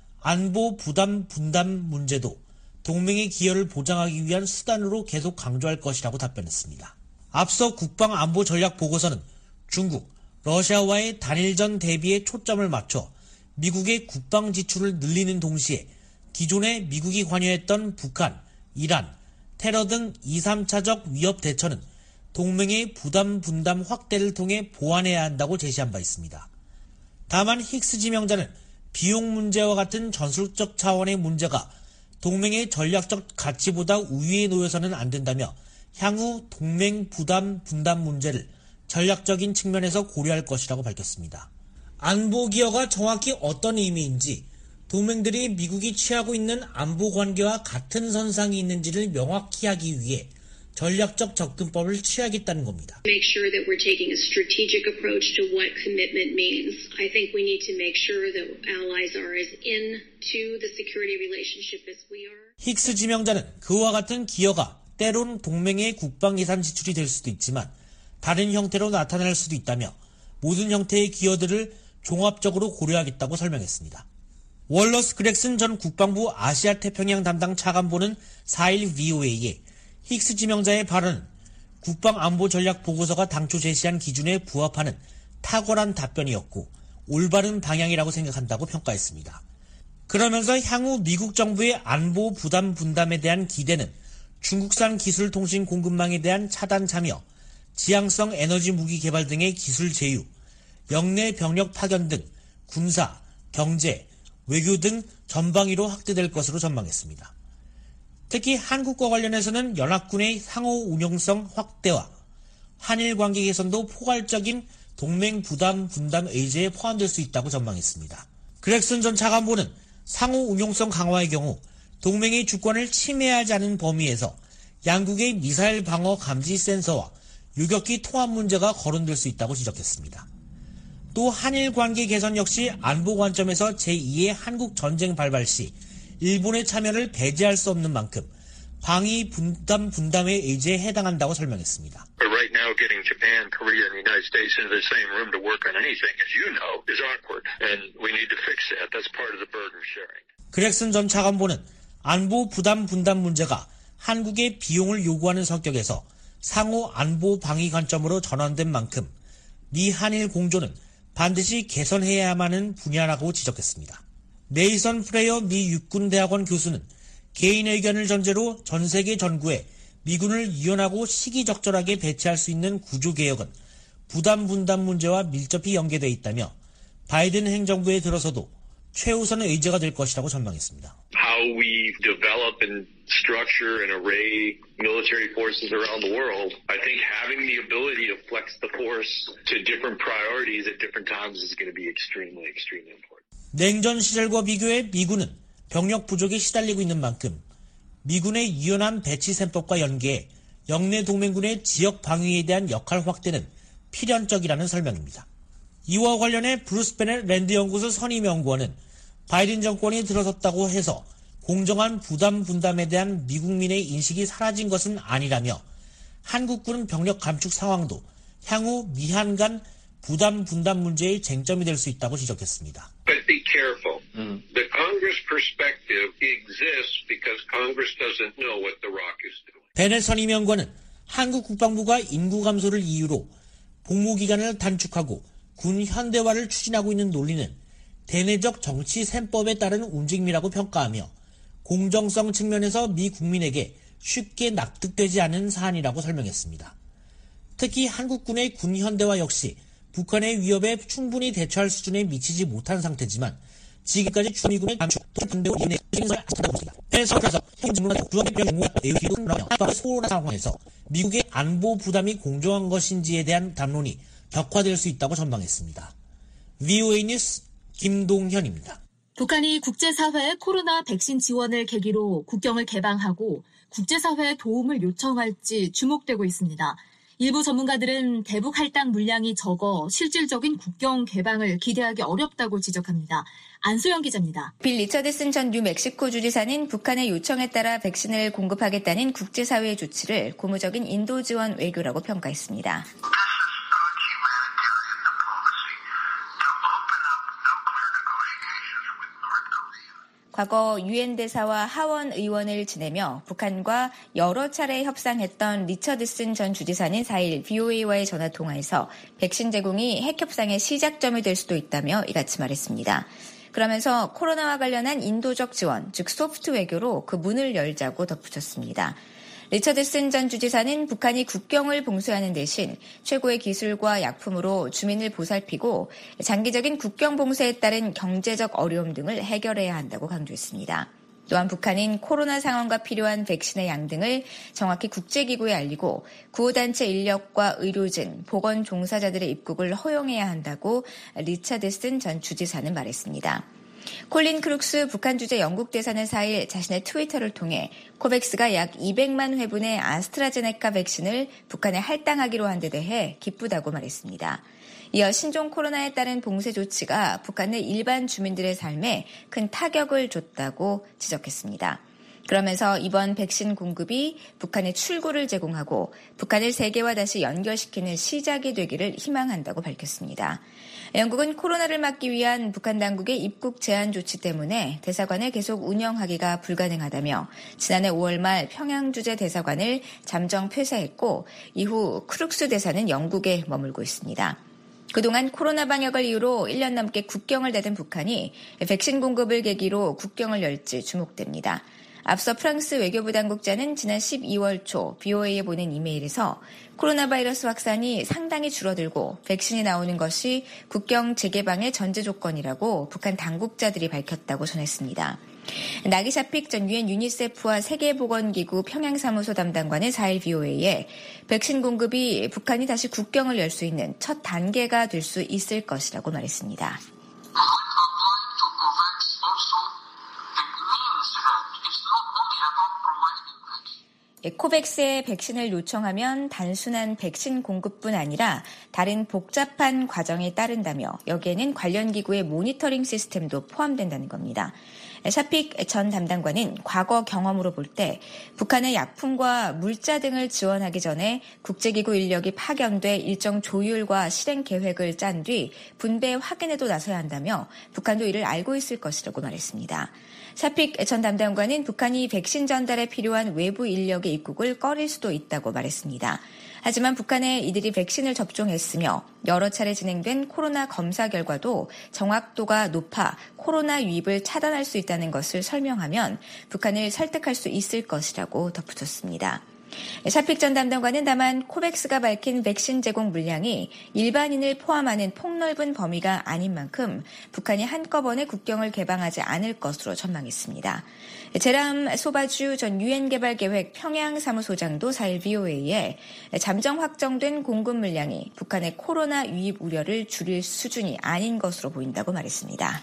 안보 부담 분담 문제도 동맹의 기여를 보장하기 위한 수단으로 계속 강조할 것이라고 답변했습니다. 앞서 국방 안보 전략 보고서는 중국, 러시아와의 단일전 대비에 초점을 맞춰 미국의 국방 지출을 늘리는 동시에 기존에 미국이 관여했던 북한, 이란, 테러 등 이, 삼차적 위협 대처는 동맹의 부담 분담 확대를 통해 보완해야 한다고 제시한 바 있습니다. 다만 힉스 지명자는 비용 문제와 같은 전술적 차원의 문제가 동맹의 전략적 가치보다 우위에 놓여서는 안 된다며 향후 동맹 부담 분담 문제를 전략적인 측면에서 고려할 것이라고 밝혔습니다. 안보 기여가 정확히 어떤 의미인지, 동맹들이 미국이 취하고 있는 안보 관계와 같은 선상이 있는지를 명확히 하기 위해 전략적 접근법을 취하겠다는 겁니다. Make sure that we're taking a strategic approach to what commitment means. I think we need to make sure that allies are as into the security relationship as we are. 힉스 지명자는 그와 같은 기여가 때론 동맹의 국방 예산 지출이 될 수도 있지만 다른 형태로 나타날 수도 있다며 모든 형태의 기여들을 종합적으로 고려하겠다고 설명했습니다. 월러스 그렉슨 전 국방부 아시아 태평양 담당 차관보는 사 일 브이오에이에 힉스 지명자의 발언은 국방 안보 전략 보고서가 당초 제시한 기준에 부합하는 탁월한 답변이었고 올바른 방향이라고 생각한다고 평가했습니다. 그러면서 향후 미국 정부의 안보 부담 분담에 대한 기대는 중국산 기술 통신 공급망에 대한 차단 참여, 지향성 에너지 무기 개발 등의 기술 제휴, 영내 병력 파견 등 군사, 경제, 외교 등 전방위로 확대될 것으로 전망했습니다. 특히 한국과 관련해서는 연합군의 상호 운용성 확대와 한일 관계 개선도 포괄적인 동맹 부담 분담 의제에 포함될 수 있다고 전망했습니다. 그렉슨 전 차관보는 상호 운용성 강화의 경우 동맹의 주권을 침해하지 않은 범위에서 양국의 미사일 방어 감지 센서와 유격기 통합 문제가 거론될 수 있다고 지적했습니다. 또 한일 관계 개선 역시 안보 관점에서 제이의 한국 전쟁 발발 시 일본의 참여를 배제할 수 없는 만큼 방위 분담 분담의 의지에 해당한다고 설명했습니다. Right now, getting Japan, Korea, and the United States into the same room to work on anything, as you know, is awkward, and we need to fix that. That's part of the burden sharing. 그렉슨 전 차관보는 안보 부담 분담 문제가 한국의 비용을 요구하는 성격에서 상호 안보 방위 관점으로 전환된 만큼 미 한일 공조는 반드시 개선해야만 하는 분야라고 지적했습니다. 네이선 프레이어 미 육군대학원 교수는 개인 의견을 전제로 전 세계 전구에 미군을 유연하고 시기적절하게 배치할 수 있는 구조개혁은 부담 분담 문제와 밀접히 연계되어 있다며 바이든 행정부에 들어서도 최우선 의제가 될 것이라고 전망했습니다. How we develop and structure and array military forces around the world, I think having the ability to flex the force to different priorities at different times is going to be extremely, extremely important. 냉전 시절과 비교해 미군은 병력 부족에 시달리고 있는 만큼 미군의 유연한 배치 셈법과 연계해 영내 동맹군의 지역 방위에 대한 역할 확대는 필연적이라는 설명입니다. 이와 관련해 브루스 베넷 랜드 연구소 선임 연구원은 바이든 정권이 들어섰다고 해서 공정한 부담 분담에 대한 미국민의 인식이 사라진 것은 아니라며 한국군 병력 감축 상황도 향후 미한 간 부담 분담 문제의 쟁점이 될 수 있다고 지적했습니다. But be careful. Mm. The Congress perspective exists because Congress doesn't know what the rock is doing. 베넷 선임 연구원은 한국 국방부가 인구 감소를 이유로 복무 기간을 단축하고 군 현대화를 추진하고 있는 논리는 대내적 정치 셈법에 따른 움직임이라고 평가하며 공정성 측면에서 미 국민에게 쉽게 납득되지 않은 사안이라고 설명했습니다. 특히 한국군의 군 현대화 역시 북한의 위협에 충분히 대처할 수준에 미치지 못한 상태지만 지금까지 주미군의 감축 또한대로 인해 행사를 하셨다고 합니다. 그래서 행정부나 주한의 병무와 에이기도 나며 소홀한 상황에서 미국의 안보 부담이 공정한 것인지에 대한 담론이 격화될 수 있다고 전망했습니다. 브이오에이 뉴스 김동현입니다. 북한이 국제사회의 코로나 백신 지원을 계기로 국경을 개방하고 국제사회의 도움을 요청할지 주목되고 있습니다. 일부 전문가들은 대북 할당 물량이 적어 실질적인 국경 개방을 기대하기 어렵다고 지적합니다. 안소영 기자입니다. 빌 리처드슨 전 뉴멕시코 주지사는 북한의 요청에 따라 백신을 공급하겠다는 국제사회의 조치를 고무적인 인도 지원 외교라고 평가했습니다. 과거 유엔 대사와 하원 의원을 지내며 북한과 여러 차례 협상했던 리처드슨 전 주지사는 사일 브이오에이와의 전화통화에서 백신 제공이 핵협상의 시작점이 될 수도 있다며 이같이 말했습니다. 그러면서 코로나와 관련한 인도적 지원, 즉 소프트 외교로 그 문을 열자고 덧붙였습니다. 리처드슨 전 주지사는 북한이 국경을 봉쇄하는 대신 최고의 기술과 약품으로 주민을 보살피고 장기적인 국경 봉쇄에 따른 경제적 어려움 등을 해결해야 한다고 강조했습니다. 또한 북한은 코로나 상황과 필요한 백신의 양 등을 정확히 국제기구에 알리고 구호단체 인력과 의료진, 보건 종사자들의 입국을 허용해야 한다고 리처드슨 전 주지사는 말했습니다. 콜린 크룩스 북한 주재 영국 대사는 사일 자신의 트위터를 통해 코백스가 약 이백만 회분의 아스트라제네카 백신을 북한에 할당하기로 한 데 대해 기쁘다고 말했습니다. 이어 신종 코로나에 따른 봉쇄 조치가 북한 내 일반 주민들의 삶에 큰 타격을 줬다고 지적했습니다. 그러면서 이번 백신 공급이 북한의 출구를 제공하고 북한을 세계와 다시 연결시키는 시작이 되기를 희망한다고 밝혔습니다. 영국은 코로나를 막기 위한 북한 당국의 입국 제한 조치 때문에 대사관을 계속 운영하기가 불가능하다며 지난해 오월 말 평양 주재 대사관을 잠정 폐쇄했고 이후 크룩스 대사는 영국에 머물고 있습니다. 그동안 코로나 방역을 이유로 일 년 넘게 국경을 닫은 북한이 백신 공급을 계기로 국경을 열지 주목됩니다. 앞서 프랑스 외교부 당국자는 지난 십이월 초 브이오에이에 보낸 이메일에서 코로나 바이러스 확산이 상당히 줄어들고 백신이 나오는 것이 국경 재개방의 전제 조건이라고 북한 당국자들이 밝혔다고 전했습니다. 나기 샤픽 전 유엔 유니세프와 세계보건기구 평양사무소 담당관은 사일 브이오에이에 백신 공급이 북한이 다시 국경을 열 수 있는 첫 단계가 될 수 있을 것이라고 말했습니다. 코백스에 백신을 요청하면 단순한 백신 공급뿐 아니라 다른 복잡한 과정이 따른다며 여기에는 관련 기구의 모니터링 시스템도 포함된다는 겁니다. 샤픽 전 담당관은 과거 경험으로 볼 때 북한의 약품과 물자 등을 지원하기 전에 국제기구 인력이 파견돼 일정 조율과 실행 계획을 짠 뒤 분배 확인에도 나서야 한다며 북한도 이를 알고 있을 것이라고 말했습니다. 샤픽 전 담당관은 북한이 백신 전달에 필요한 외부 인력의 입국을 꺼릴 수도 있다고 말했습니다. 하지만 북한에 이들이 백신을 접종했으며 여러 차례 진행된 코로나 검사 결과도 정확도가 높아 코로나 유입을 차단할 수 있다는 것을 설명하면 북한을 설득할 수 있을 것이라고 덧붙였습니다. 샤픽 전 담당관은 다만 코백스가 밝힌 백신 제공 물량이 일반인을 포함하는 폭넓은 범위가 아닌 만큼 북한이 한꺼번에 국경을 개방하지 않을 것으로 전망했습니다. 제람 소바주 전 유엔개발계획 평양사무소장도 사일 브이오에이에 잠정 확정된 공급 물량이 북한의 코로나 유입 우려를 줄일 수준이 아닌 것으로 보인다고 말했습니다.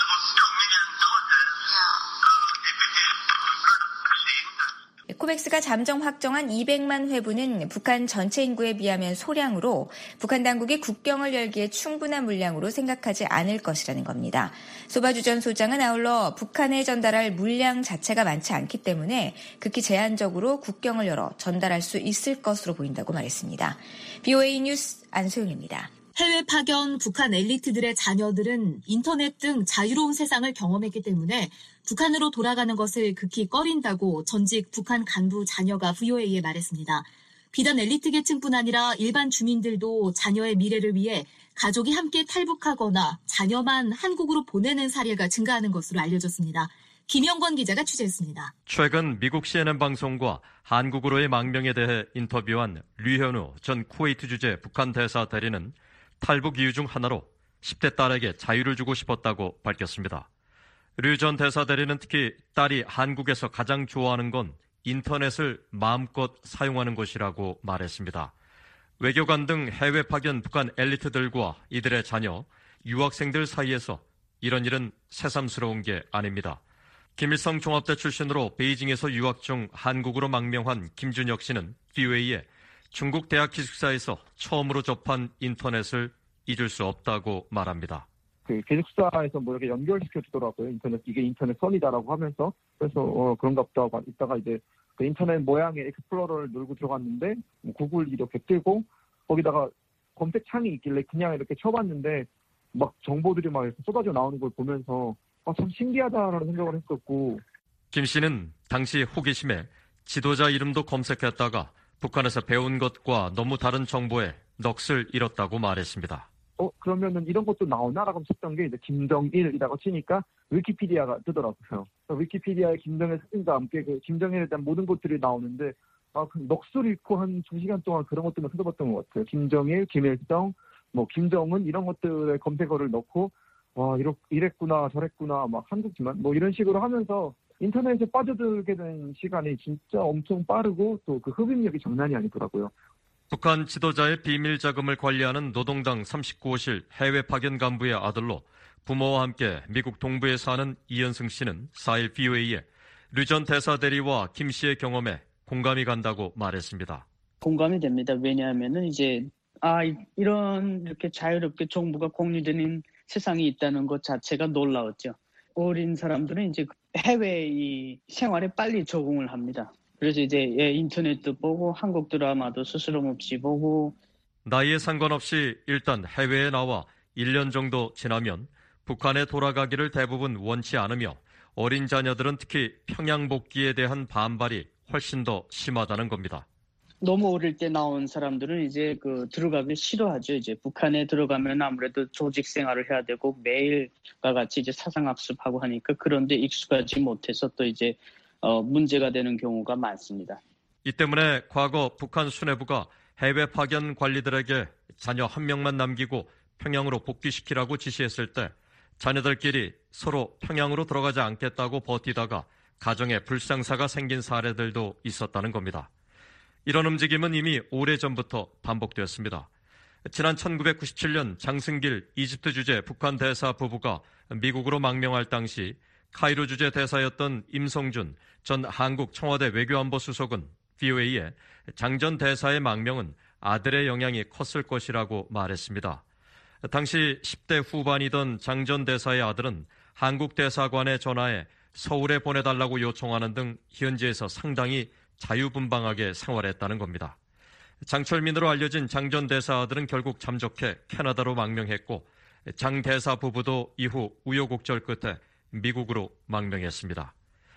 코백스가 잠정 확정한 이백만 회분은 북한 전체 인구에 비하면 소량으로 북한 당국이 국경을 열기에 충분한 물량으로 생각하지 않을 것이라는 겁니다. 소바주 전 소장은 아울러 북한에 전달할 물량 자체가 많지 않기 때문에 극히 제한적으로 국경을 열어 전달할 수 있을 것으로 보인다고 말했습니다. 브이오에이 뉴스 안소영입니다. 해외 파견 북한 엘리트들의 자녀들은 인터넷 등 자유로운 세상을 경험했기 때문에 북한으로 돌아가는 것을 극히 꺼린다고 전직 북한 간부 자녀가 브이오에이에 말했습니다. 비단 엘리트 계층뿐 아니라 일반 주민들도 자녀의 미래를 위해 가족이 함께 탈북하거나 자녀만 한국으로 보내는 사례가 증가하는 것으로 알려졌습니다. 김영권 기자가 취재했습니다. 최근 미국 씨엔엔 방송과 한국으로의 망명에 대해 인터뷰한 류현우 전 쿠웨이트 주재 북한 대사 대리는 탈북 이유 중 하나로 십 대 딸에게 자유를 주고 싶었다고 밝혔습니다. 류 전 대사 대리는 특히 딸이 한국에서 가장 좋아하는 건 인터넷을 마음껏 사용하는 것이라고 말했습니다. 외교관 등 해외 파견 북한 엘리트들과 이들의 자녀, 유학생들 사이에서 이런 일은 새삼스러운 게 아닙니다. 김일성 종합대 출신으로 베이징에서 유학 중 한국으로 망명한 김준혁 씨는 브이오에이에 중국 대학 기숙사에서 처음으로 접한 인터넷을 잊을 수 없다고 말합니다. 그 기숙사에서 뭐 이렇게 연결시켜 주더라고요. 인터넷 이게 인터넷 선이다라고 하면서 그래서 어, 그런가 보다 있다가 이제 그 인터넷 모양의 익스플로러를 누르고 들어갔는데 뭐 구글 이렇게 뜨고 거기다가 검색 창이 있길래 그냥 이렇게 쳐봤는데 막 정보들이 막 이렇게 쏟아져 나오는 걸 보면서 아, 참 신기하다라는 생각을 했었고. 김 씨는 당시 호기심에 지도자 이름도 검색했다가 북한에서 배운 것과 너무 다른 정보에 넋을 잃었다고 말했습니다. 어 그러면은 이런 것도 나오나라고 찾던 게 이제 김정일이라고 치니까 위키피디아가 뜨더라고요. 위키피디아에 김정일 사진과 함께 그 김정일에 대한 모든 것들이 나오는데 아, 그 넋을 잃고 한 두 시간 동안 그런 것들만 찾아봤던 것 같아요. 김정일, 김일성, 뭐 김정은 이런 것들의 검색어를 넣고 와 이렇 이랬구나 저랬구나 막 한국지만 뭐 이런 식으로 하면서 인터넷에 빠져들게 된 시간이 진짜 엄청 빠르고 또 그 흡입력이 장난이 아니더라고요. 북한 지도자의 비밀 자금을 관리하는 노동당 삼십구 호실 해외 파견 간부의 아들로 부모와 함께 미국 동부에 사는 이현승 씨는 사일 브이오에이에 류 전 대사 대리와 김 씨의 경험에 공감이 간다고 말했습니다. 공감이 됩니다. 왜냐하면은 이제 아 이런 이렇게 자유롭게 정보가 공유되는 세상이 있다는 것 자체가 놀라웠죠. 어린 사람들은 이제 해외 이 생활에 빨리 적응을 합니다. 그래서 이제 예, 인터넷도 보고 한국 드라마도 스스럼 없이 보고. 나이에 상관없이 일단 해외에 나와 일 년 정도 지나면 북한에 돌아가기를 대부분 원치 않으며 어린 자녀들은 특히 평양 복귀에 대한 반발이 훨씬 더 심하다는 겁니다. 너무 어릴 때 나온 사람들은 이제 그 들어가기 싫어하죠. 이제 북한에 들어가면 아무래도 조직 생활을 해야 되고 매일과 같이 이제 사상학습하고 하니까 그런데 익숙하지 못해서 또 이제 어, 문제가 되는 경우가 많습니다. 이 때문에 과거 북한 수뇌부가 해외 파견 관리들에게 자녀 한 명만 남기고 평양으로 복귀시키라고 지시했을 때 자녀들끼리 서로 평양으로 들어가지 않겠다고 버티다가 가정에 불상사가 생긴 사례들도 있었다는 겁니다. 이런 움직임은 이미 오래전부터 반복되었습니다. 지난 천구백구십칠 년 장승길 이집트 주재 북한 대사 부부가 미국으로 망명할 당시 카이로 주재 대사였던 임성준 전 한국 청와대 외교안보 수석은 브이오에이에 장 전 대사의 망명은 아들의 영향이 컸을 것이라고 말했습니다. 당시 십 대 후반이던 장 전 대사의 아들은 한국 대사관에 전화해 서울에 보내달라고 요청하는 등 현지에서 상당히 자유분방하게 생활했다는 겁니다. 장철민으로 알려진 장 전 대사 아들은 결국 잠적해 캐나다로 망명했고 장 대사 부부도 이후 우여곡절 끝에 미국으로 망명했습니다.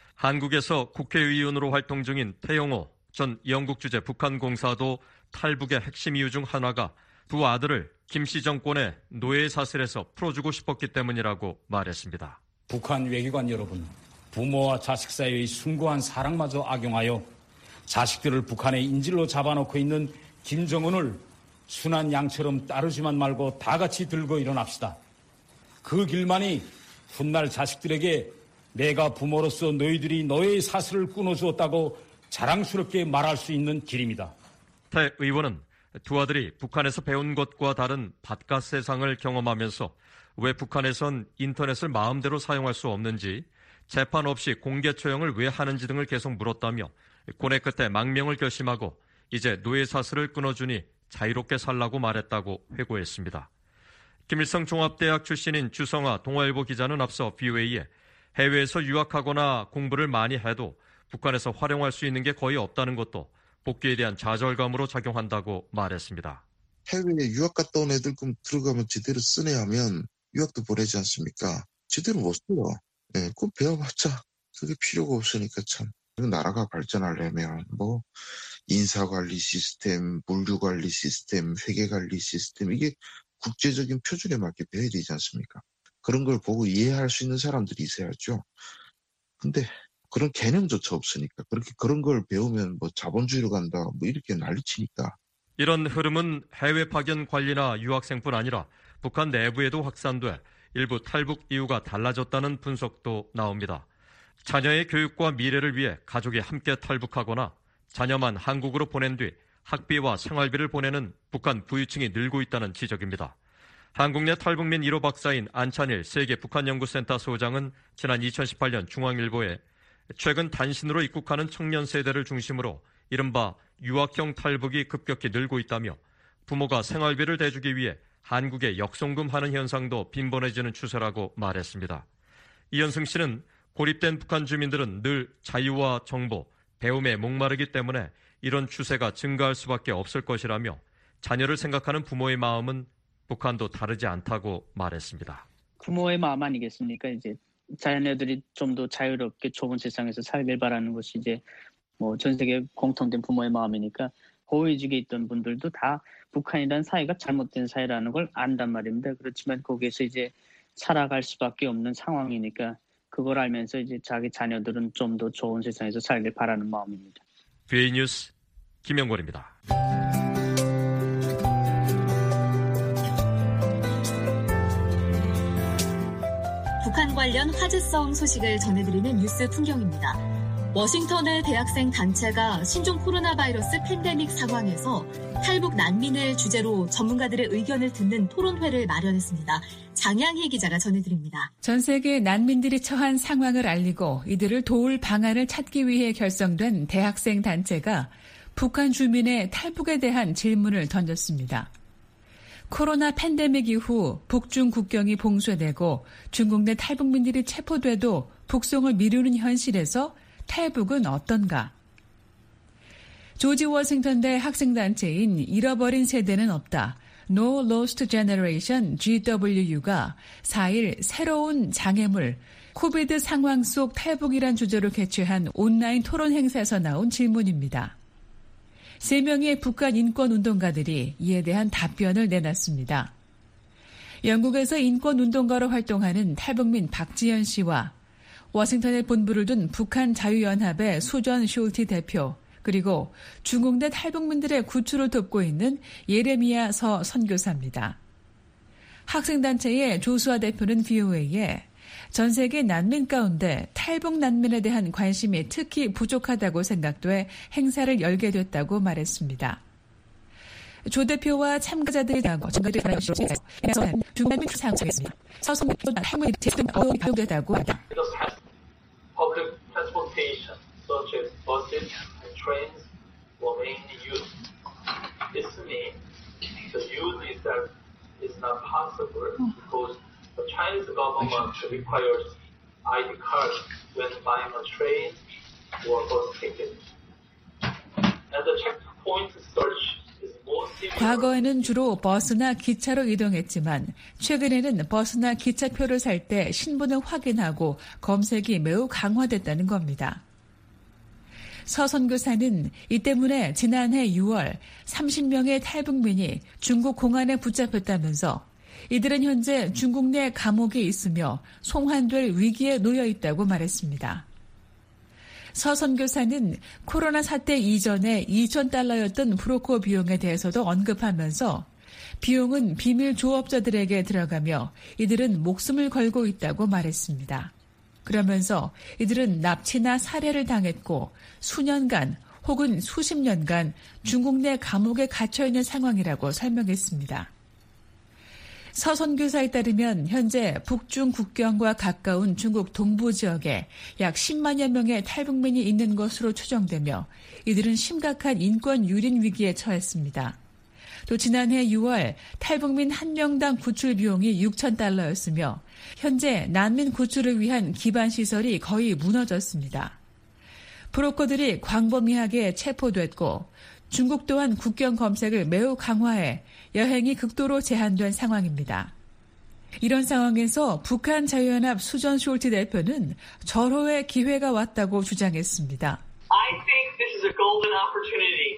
한국에서 국회의원으로 활동 중인 태영호 전 영국 주재 북한 공사도 탈북의 핵심 이유 중 하나가 두 아들을 김씨 정권의 노예 사슬에서 풀어주고 싶었기 때문이라고 말했습니다. 북한 외교관 여러분, 부모와 자식 사이의 숭고한 사랑마저 악용하여 자식들을 북한의 인질로 잡아놓고 있는 김정은을 순한 양처럼 따르지만 말고 다 같이 들고 일어납시다. 그 길만이 훗날 자식들에게 내가 부모로서 너희들이 너의 사슬을 끊어주었다고 자랑스럽게 말할 수 있는 길입니다. 태 의원은 두 아들이 북한에서 배운 것과 다른 바깥 세상을 경험하면서 왜 북한에선 인터넷을 마음대로 사용할 수 없는지, 재판 없이 공개 처형을 왜 하는지 등을 계속 물었다며 고뇌 끝에 망명을 결심하고 이제 노예 사슬을 끊어주니 자유롭게 살라고 말했다고 회고했습니다. 김일성 종합대학 출신인 주성아 동아일보 기자는 앞서 브이오에이에 해외에서 유학하거나 공부를 많이 해도 북한에서 활용할 수 있는 게 거의 없다는 것도 복귀에 대한 좌절감으로 작용한다고 말했습니다. 해외에 유학 갔다 온 애들 그럼 들어가면 제대로 쓰네 하면 유학도 보내지 않습니까? 제대로 못 써요. 네, 그거 배워봤자 그게 필요가 없으니까 참. 나라가 발전하려면 뭐 인사관리 시스템, 물류관리 시스템, 회계관리 시스템 이게 국제적인 표준에 맞게 배워야 되지 않습니까? 그런 걸 보고 이해할 수 있는 사람들이 있어야죠. 근데 그런 개념조차 없으니까 그렇게 그런 걸 배우면 뭐 자본주의로 간다 뭐 이렇게 난리치니까. 이런 흐름은 해외 파견 관리나 유학생뿐 아니라 북한 내부에도 확산돼 일부 탈북 이유가 달라졌다는 분석도 나옵니다. 자녀의 교육과 미래를 위해 가족이 함께 탈북하거나 자녀만 한국으로 보낸 뒤 학비와 생활비를 보내는 북한 부유층이 늘고 있다는 지적입니다. 한국 내 탈북민 일 호 박사인 안찬일 세계 북한연구센터 소장은 지난 이천십팔 년 중앙일보에 최근 단신으로 입국하는 청년 세대를 중심으로 이른바 유학형 탈북이 급격히 늘고 있다며 부모가 생활비를 대주기 위해 한국에 역송금하는 현상도 빈번해지는 추세라고 말했습니다. 이현승 씨는 고립된 북한 주민들은 늘 자유와 정보, 배움에 목마르기 때문에 이런 추세가 증가할 수밖에 없을 것이라며 자녀를 생각하는 부모의 마음은 북한도 다르지 않다고 말했습니다. 부모의 마음 아니겠습니까? 이제 자녀들이 좀 더 자유롭게 좋은 세상에서 살길 바라는 것이 이제 뭐 전 세계 공통된 부모의 마음이니까 고위직에 있던 분들도 다 북한이라는 사회가 잘못된 사회라는 걸 안단 말입니다. 그렇지만 거기에서 이제 살아갈 수밖에 없는 상황이니까 그걸 알면서 이제 자기 자녀들은 좀 더 좋은 세상에서 살길 바라는 마음입니다. 브이에이 뉴스 김영권입니다. 북한 관련 화제성 소식을 전해드리는 뉴스 풍경입니다. 워싱턴의 대학생 단체가 신종 코로나 바이러스 팬데믹 상황에서 탈북 난민을 주제로 전문가들의 의견을 듣는 토론회를 마련했습니다. 장양희 기자가 전해드립니다. 전 세계 난민들이 처한 상황을 알리고 이들을 도울 방안을 찾기 위해 결성된 대학생 단체가 북한 주민의 탈북에 대한 질문을 던졌습니다. 코로나 팬데믹 이후 북중 국경이 봉쇄되고 중국 내 탈북민들이 체포돼도 북송을 미루는 현실에서 탈북은 어떤가? 조지 워싱턴대 학생단체인 잃어버린 세대는 없다. No Lost Generation 지더블유유가 사 일 새로운 장애물, 코비드 상황 속 탈북이란 주제로 개최한 온라인 토론 행사에서 나온 질문입니다. 세 명의 북한 인권운동가들이 이에 대한 답변을 내놨습니다. 영국에서 인권운동가로 활동하는 탈북민 박지연 씨와 워싱턴에 본부를 둔 북한 자유연합의 수전 숄티 대표, 그리고 중국 내 탈북민들의 구출을 돕고 있는 예레미야 서 선교사입니다. 학생단체의 조수아 대표는 브이오에이에 전 세계 난민 가운데 탈북 난민에 대한 관심이 특히 부족하다고 생각돼 행사를 열게 됐다고 말했습니다. 조 대표와 참가자들이 나고 참가자들이 나고 그래서 중간민 사용하겠습니다. 서성도 탈북이 제품 어려움이 발생됐다고 합니다. Public transportation such as buses and trains were mainly youth. This means the youth itself is not possible because the Chinese government requires I D card when buying a train or bus ticket. And the checkpoint search is more severe. 과거에는 주로 버스나 기차로 이동했지만 최근에는 버스나 기차표를 살 때 신분을 확인하고 검색이 매우 강화됐다는 겁니다. 서 선교사는 이 때문에 지난해 유월 삼십 명의 탈북민이 중국 공안에 붙잡혔다면서 이들은 현재 중국 내 감옥에 있으며 송환될 위기에 놓여 있다고 말했습니다. 서 선교사는 코로나 사태 이전에 이천 달러였던 브로커 비용에 대해서도 언급하면서 비용은 비밀 조업자들에게 들어가며 이들은 목숨을 걸고 있다고 말했습니다. 그러면서 이들은 납치나 살해를 당했고 수년간 혹은 수십 년간 중국 내 감옥에 갇혀있는 상황이라고 설명했습니다. 서 선교사에 따르면 현재 북중 국경과 가까운 중국 동부 지역에 약 십만여 명의 탈북민이 있는 것으로 추정되며 이들은 심각한 인권 유린 위기에 처했습니다. 또 지난해 유월 탈북민 한 명당 구출 비용이 육천 달러였으며 현재 난민 구출을 위한 기반 시설이 거의 무너졌습니다. 브로커들이 광범위하게 체포됐고 중국 또한 국경 검색을 매우 강화해 여행이 극도로 제한된 상황입니다. 이런 상황에서 북한 자유연합 수전 숄트 대표는 절호의 기회가 왔다고 주장했습니다. I think this is a golden opportunity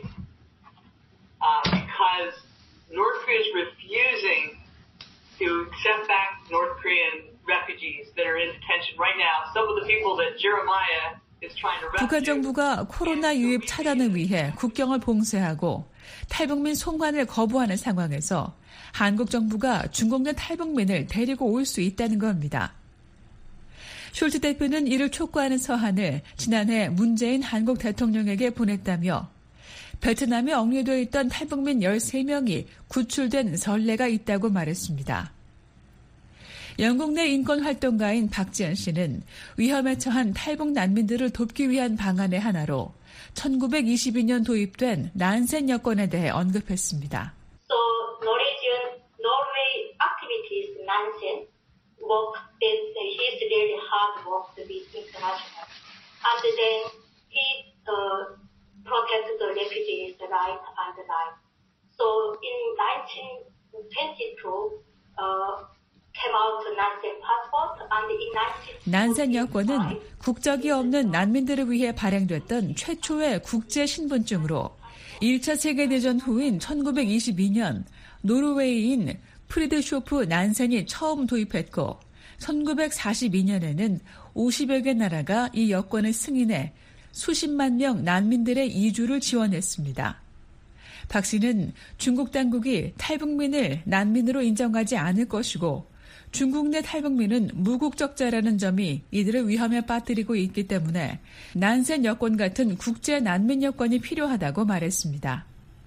uh, because North Korea is refusing to accept back North Korean refugees that are in detention right now. Some of the people that Jeremiah 북한 정부가 코로나 유입 차단을 위해 국경을 봉쇄하고 탈북민 송환을 거부하는 상황에서 한국 정부가 중국 내 탈북민을 데리고 올 수 있다는 겁니다. 숄트 대표는 이를 촉구하는 서한을 지난해 문재인 한국 대통령에게 보냈다며 베트남에 억류되어 있던 탈북민 열세 명이 구출된 선례가 있다고 말했습니다. 영국 내 인권활동가인 박지연 씨는 위험에 처한 탈북 난민들을 돕기 위한 방안의 하나로 천구백이십이 년 도입된 난센 여권에 대해 언급했습니다. So Norwegian Norway activities Nansen work with his really hard work with international, and then he uh, protect the refugees' right and life. So in nineteen twenty-two. Uh, 난센 여권은 국적이 없는 난민들을 위해 발행됐던 최초의 국제 신분증으로 일 차 세계대전 후인 천구백이십이 년 노르웨이인 프리드쇼프 난센이 처음 도입했고 천구백사십이 년에는 오십여 개 나라가 이 여권을 승인해 수십만 명 난민들의 이주를 지원했습니다. 박 씨는 중국 당국이 탈북민을 난민으로 인정하지 않을 것이고 중국 내 탈북민은 무국적자라는 점이 이들을 위험에 빠뜨리고 있기 때문에 난센 여권 같은 국제 난민 여권이 필요하다고 말했습니다.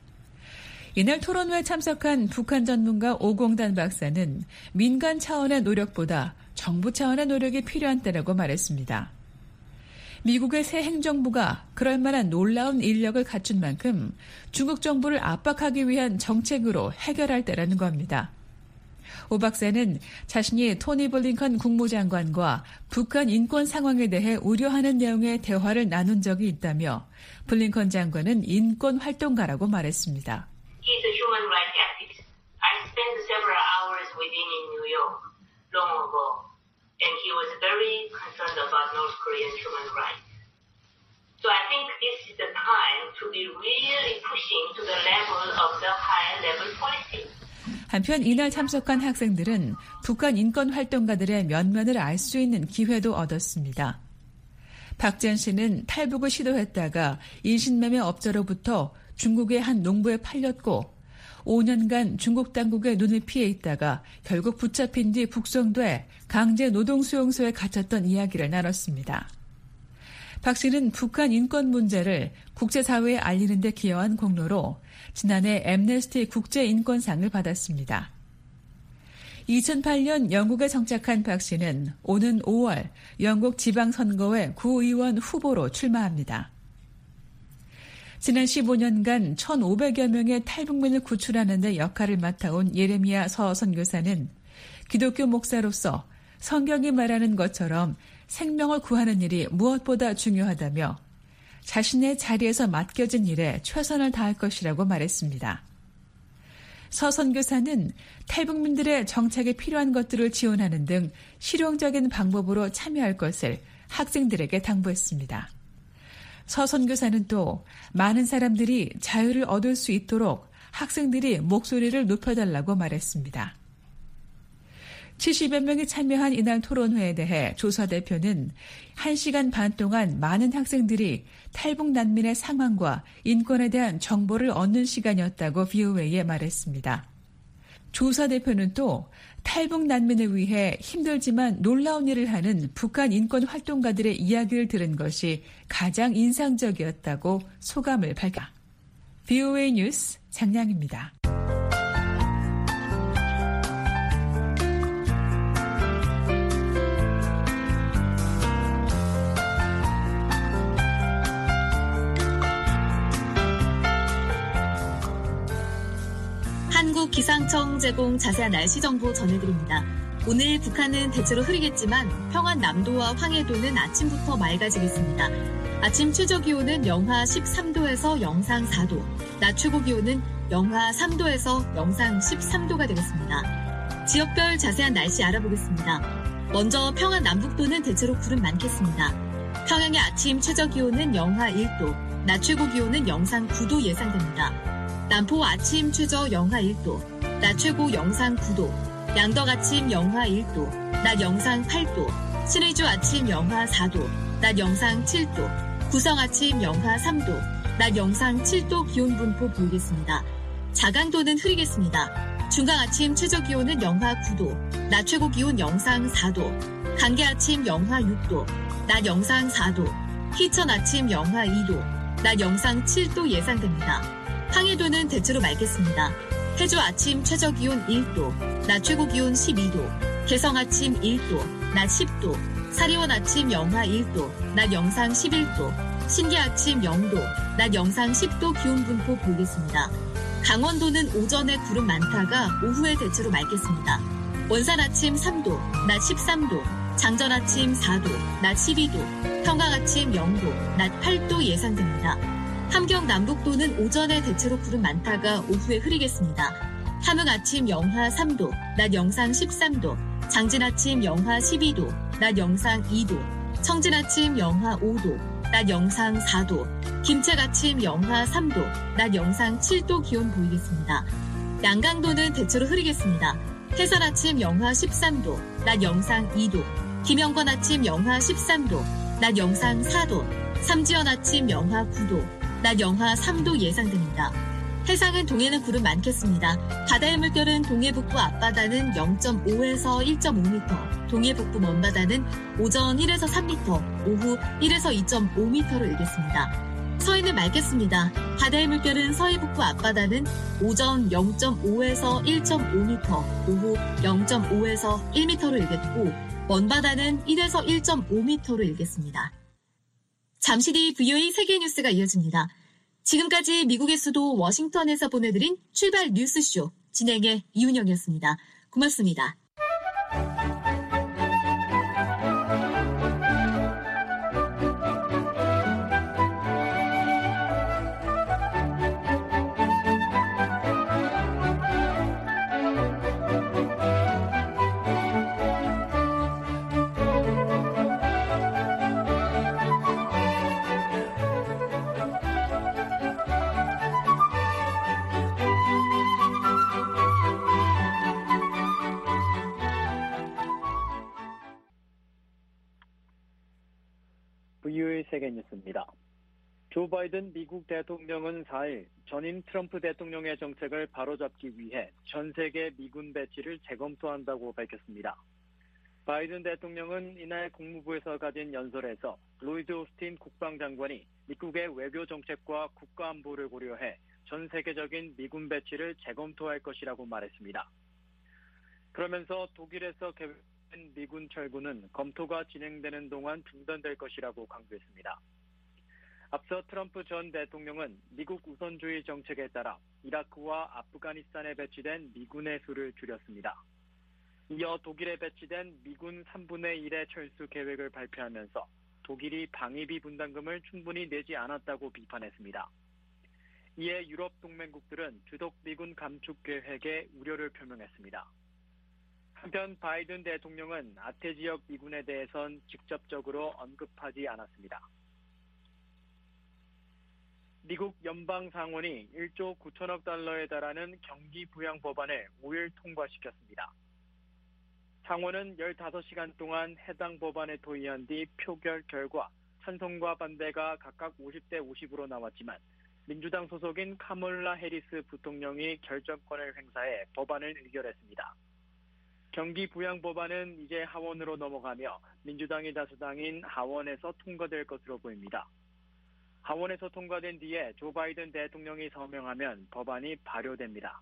이날 토론회에 참석한 북한 전문가 오공단 박사는 민간 차원의 노력보다 정부 차원의 노력이 필요한 때라고 말했습니다. 미국의 새 행정부가 그럴 만한 놀라운 인력을 갖춘 만큼 중국 정부를 압박하기 위한 정책으로 해결할 때라는 겁니다. 오 박사는 자신이 토니 블링컨 국무장관과 북한 인권 상황에 대해 우려하는 내용의 대화를 나눈 적이 있다며 블링컨 장관은 인권 활동가라고 말했습니다. He's a human rights activist. I spent several hours with him in New York long ago, and he was very concerned about North Korean human rights. So I think this is the time to be really pushing to the level of the higher level policy. 한편 이날 참석한 학생들은 북한 인권 활동가들의 면면을 알 수 있는 기회도 얻었습니다. 박지연 씨는 탈북을 시도했다가 인신매매 업자로부터 중국의 한 농부에 팔렸고 오 년간 중국 당국의 눈을 피해 있다가 결국 붙잡힌 뒤 북송돼 강제 노동수용소에 갇혔던 이야기를 나눴습니다. 박 씨는 북한 인권 문제를 국제사회에 알리는 데 기여한 공로로 지난해 앰네스티 국제인권상을 받았습니다. 이천팔 년 영국에 정착한 박 씨는 오는 오월 영국 지방선거에 구의원 후보로 출마합니다. 지난 십오 년간 천오백여 명의 탈북민을 구출하는 데 역할을 맡아온 예레미야 서 선교사는 기독교 목사로서 성경이 말하는 것처럼 생명을 구하는 일이 무엇보다 중요하다며 자신의 자리에서 맡겨진 일에 최선을 다할 것이라고 말했습니다. 서 선교사는 탈북민들의 정착에 필요한 것들을 지원하는 등 실용적인 방법으로 참여할 것을 학생들에게 당부했습니다. 서 선교사는 또 많은 사람들이 자유를 얻을 수 있도록 학생들이 목소리를 높여달라고 말했습니다. 칠십여 명이 참여한 이날 토론회에 대해 조사 대표는 한 시간 반 동안 많은 학생들이 탈북 난민의 상황과 인권에 대한 정보를 얻는 시간이었다고 브이오에이에 말했습니다. 조사 대표는 또 탈북 난민을 위해 힘들지만 놀라운 일을 하는 북한 인권 활동가들의 이야기를 들은 것이 가장 인상적이었다고 소감을 밝혔습니다. 브이오에이 뉴스 장량입니다. 한국기상청 제공 자세한 날씨 정보 전해드립니다. 오늘 북한은 대체로 흐리겠지만 평안 남도와 황해도는 아침부터 맑아지겠습니다. 아침 최저기온은 영하 십삼 도에서 영상 사 도, 낮 최고기온은 영하 삼 도에서 영상 십삼 도가 되겠습니다. 지역별 자세한 날씨 알아보겠습니다. 먼저 평안 남북도는 대체로 구름 많겠습니다. 평양의 아침 최저기온은 영하 일 도, 낮 최고기온은 영상 구 도 예상됩니다. 남포 아침 최저 영하 일 도, 낮 최고 영상 구 도, 양덕 아침 영하 일 도, 낮 영상 팔 도, 신의주 아침 영하 사 도, 낮 영상 칠 도, 구성 아침 영하 삼 도, 낮 영상 칠 도 기온 분포 보이겠습니다. 자강도는 흐리겠습니다. 중강 아침 최저 기온은 영하 구 도, 낮 최고 기온 영상 사 도, 강계 아침 영하 육 도, 낮 영상 사 도, 희천 아침 영하 이 도, 낮 영상 칠 도 예상됩니다. 황해도는 대체로 맑겠습니다. 해주 아침 최저기온 일 도, 낮 최고기온 십이 도, 개성 아침 일 도, 낮 십 도, 사리원 아침 영하 일 도, 낮 영상 십일 도, 신기 아침 영 도, 낮 영상 십 도 기온 분포 보이겠습니다. 강원도는 오전에 구름 많다가 오후에 대체로 맑겠습니다. 원산 아침 삼 도, 낮 십삼 도, 장전 아침 사 도, 낮 십이 도, 평강 아침 영 도, 낮 팔 도 예상됩니다. 함경 남북도는 오전에 대체로 구름 많다가 오후에 흐리겠습니다. 함흥 아침 영하 삼 도, 낮 영상 십삼 도, 장진 아침 영하 십이 도, 낮 영상 이 도, 청진 아침 영하 오 도, 낮 영상 사 도, 김책 아침 영하 삼 도, 낮 영상 칠 도 기온 보이겠습니다. 양강도는 대체로 흐리겠습니다. 해산 아침 영하 십삼 도, 낮 영상 이 도, 김영권 아침 영하 십삼 도, 낮 영상 사 도, 삼지연 아침 영하 구 도, 낮 영하 삼 도 예상됩니다. 해상은 동해는 구름 많겠습니다. 바다의 물결은 동해 북부 앞바다는 영 점 오에서 일 점 오 미터, 동해 북부 먼바다는 오전 일에서 삼 미터, 오후 일에서 이 점 오 미터로 일겠습니다. 서해는 맑겠습니다. 바다의 물결은 서해 북부 앞바다는 오전 영 점 오에서 일 점 오 미터, 오후 영 점 오에서 일 미터로 일겠고 먼바다는 일에서 일 점 오 미터로 일겠습니다. 잠시 뒤 브이오에이 세계뉴스가 이어집니다. 지금까지 미국의 수도 워싱턴에서 보내드린 출발 뉴스쇼 진행의 이윤영이었습니다. 고맙습니다. 브이오에이 세계뉴스입니다. 조 바이든 미국 대통령은 사 일 전임 트럼프 대통령의 정책을 바로잡기 위해 전 세계 미군 배치를 재검토한다고 밝혔습니다. 바이든 대통령은 이날 국무부에서 가진 연설에서 로이드 오스틴 국방장관이 미국의 외교 정책과 국가안보를 고려해 전 세계적인 미군 배치를 재검토할 것이라고 말했습니다. 그러면서 독일에서 계획된 미군 철구는 검토가 진행되는 동안 중단될 것이라고 강조했습니다. 앞서 트럼프 전 대통령은 미국 우선주의 정책에 따라 이라크와 아프가니스탄에 배치된 미군의 수를 줄였습니다. 이어 독일에 배치된 미군 삼분의 일의 철수 계획을 발표하면서 독일이 방위비 분담금을 충분히 내지 않았다고 비판했습니다. 이에 유럽 동맹국들은 주독 미군 감축 계획에 우려를 표명했습니다. 한편 바이든 대통령은 아태 지역 미군에 대해선 직접적으로 언급하지 않았습니다. 미국 연방상원이 일조 구천억 달러에 달하는 경기 부양 법안을 오일 통과시켰습니다. 상원은 열다섯 시간 동안 해당 법안에 토의한 뒤 표결 결과 찬성과 반대가 각각 오십 대 오십으로 나왔지만 민주당 소속인 카멀라 해리스 부통령이 결정권을 행사해 법안을 의결했습니다. 경기 부양 법안은 이제 하원으로 넘어가며 민주당이 다수당인 하원에서 통과될 것으로 보입니다. 하원에서 통과된 뒤에 조 바이든 대통령이 서명하면 법안이 발효됩니다.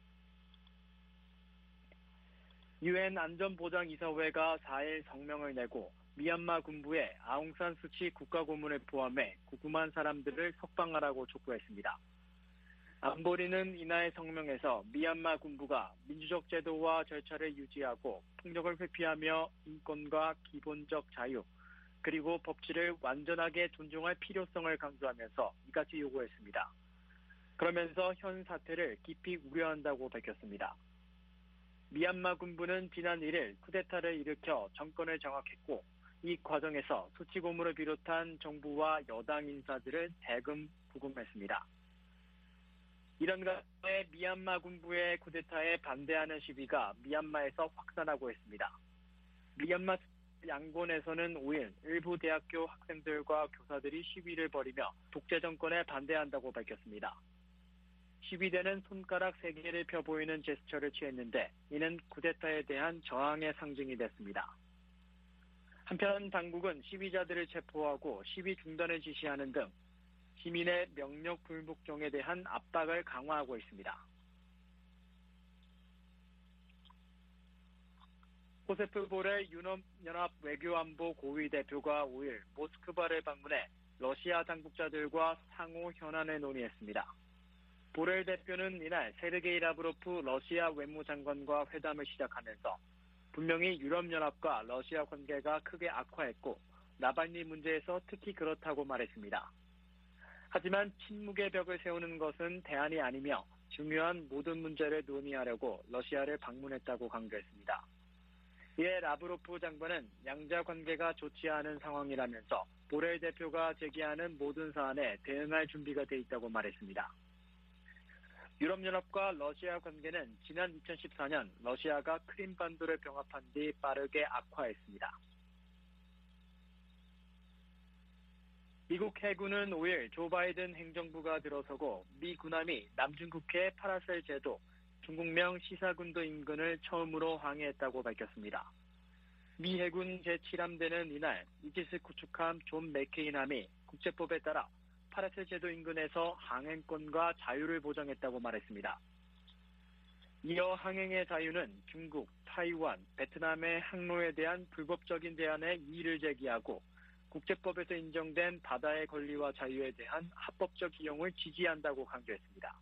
유엔 안전보장이사회가 사일 성명을 내고 미얀마 군부에 아웅산 수치 국가고문을 포함해 구금한 사람들을 석방하라고 촉구했습니다. 안보리는 이날 성명에서 미얀마 군부가 민주적 제도와 절차를 유지하고 폭력을 회피하며 인권과 기본적 자유, 그리고 법치를 완전하게 존중할 필요성을 강조하면서 이같이 요구했습니다. 그러면서 현 사태를 깊이 우려한다고 밝혔습니다. 미얀마 군부는 지난 일일 쿠데타를 일으켜 정권을 장악했고 이 과정에서 수치고문을 비롯한 정부와 여당 인사들을 대금 구금했습니다. 이런 가운데 미얀마 군부의 쿠데타에 반대하는 시위가 미얀마에서 확산하고 있습니다. 미얀마 양곤에서는 오일 일부 대학교 학생들과 교사들이 시위를 벌이며 독재 정권에 반대한다고 밝혔습니다. 시위대는 손가락 세 개를 펴보이는 제스처를 취했는데 이는 쿠데타에 대한 저항의 상징이 됐습니다. 한편 당국은 시위자들을 체포하고 시위 중단을 지시하는 등 시민의 명령 불복종에 대한 압박을 강화하고 있습니다. 호세프 보렐 유럽연합 외교안보 고위 대표가 오일 모스크바를 방문해 러시아 당국자들과 상호 현안을 논의했습니다. 보렐 대표는 이날 세르게이 라브로프 러시아 외무장관과 회담을 시작하면서 분명히 유럽연합과 러시아 관계가 크게 악화했고 나발리 문제에서 특히 그렇다고 말했습니다. 하지만 침묵의 벽을 세우는 것은 대안이 아니며 중요한 모든 문제를 논의하려고 러시아를 방문했다고 강조했습니다. 이에 라브로프 장관은 양자 관계가 좋지 않은 상황이라면서 보렐 대표가 제기하는 모든 사안에 대응할 준비가 돼 있다고 말했습니다. 유럽연합과 러시아 관계는 지난 이천십사 년 러시아가 크림반도를 병합한 뒤 빠르게 악화했습니다. 미국 해군은 오일 조 바이든 행정부가 들어서고 미 군함이 남중국해 파라셀 제도, 중국명 시사군도 인근을 처음으로 항해했다고 밝혔습니다. 미 해군 제칠 함대는 이날 이지스 구축함 존 맥케인함이 국제법에 따라 파라셀 제도 인근에서 항행권과 자유를 보장했다고 말했습니다. 이어 항행의 자유는 중국, 타이완, 베트남의 항로에 대한 불법적인 제한에 이의를 제기하고 국제법에서 인정된 바다의 권리와 자유에 대한 합법적 이용을 지지한다고 강조했습니다.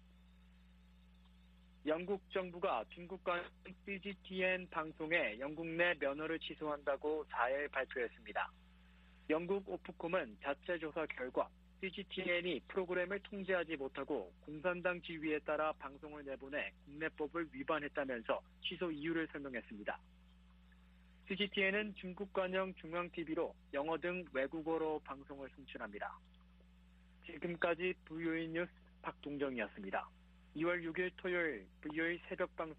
영국 정부가 중국과 씨지티엔 방송의 영국 내 면허를 취소한다고 사일 발표했습니다. 영국 오프콤은 자체 조사 결과 씨지티엔이 프로그램을 통제하지 못하고 공산당 지휘에 따라 방송을 내보내 국내법을 위반했다면서 취소 이유를 설명했습니다. 씨지티엔은 중국 관영 중앙티비로 영어 등 외국어로 방송을 송출합니다. 지금까지 브이오이 뉴스 박동정이었습니다. 이월 육일 토요일 브이오이 새벽 방송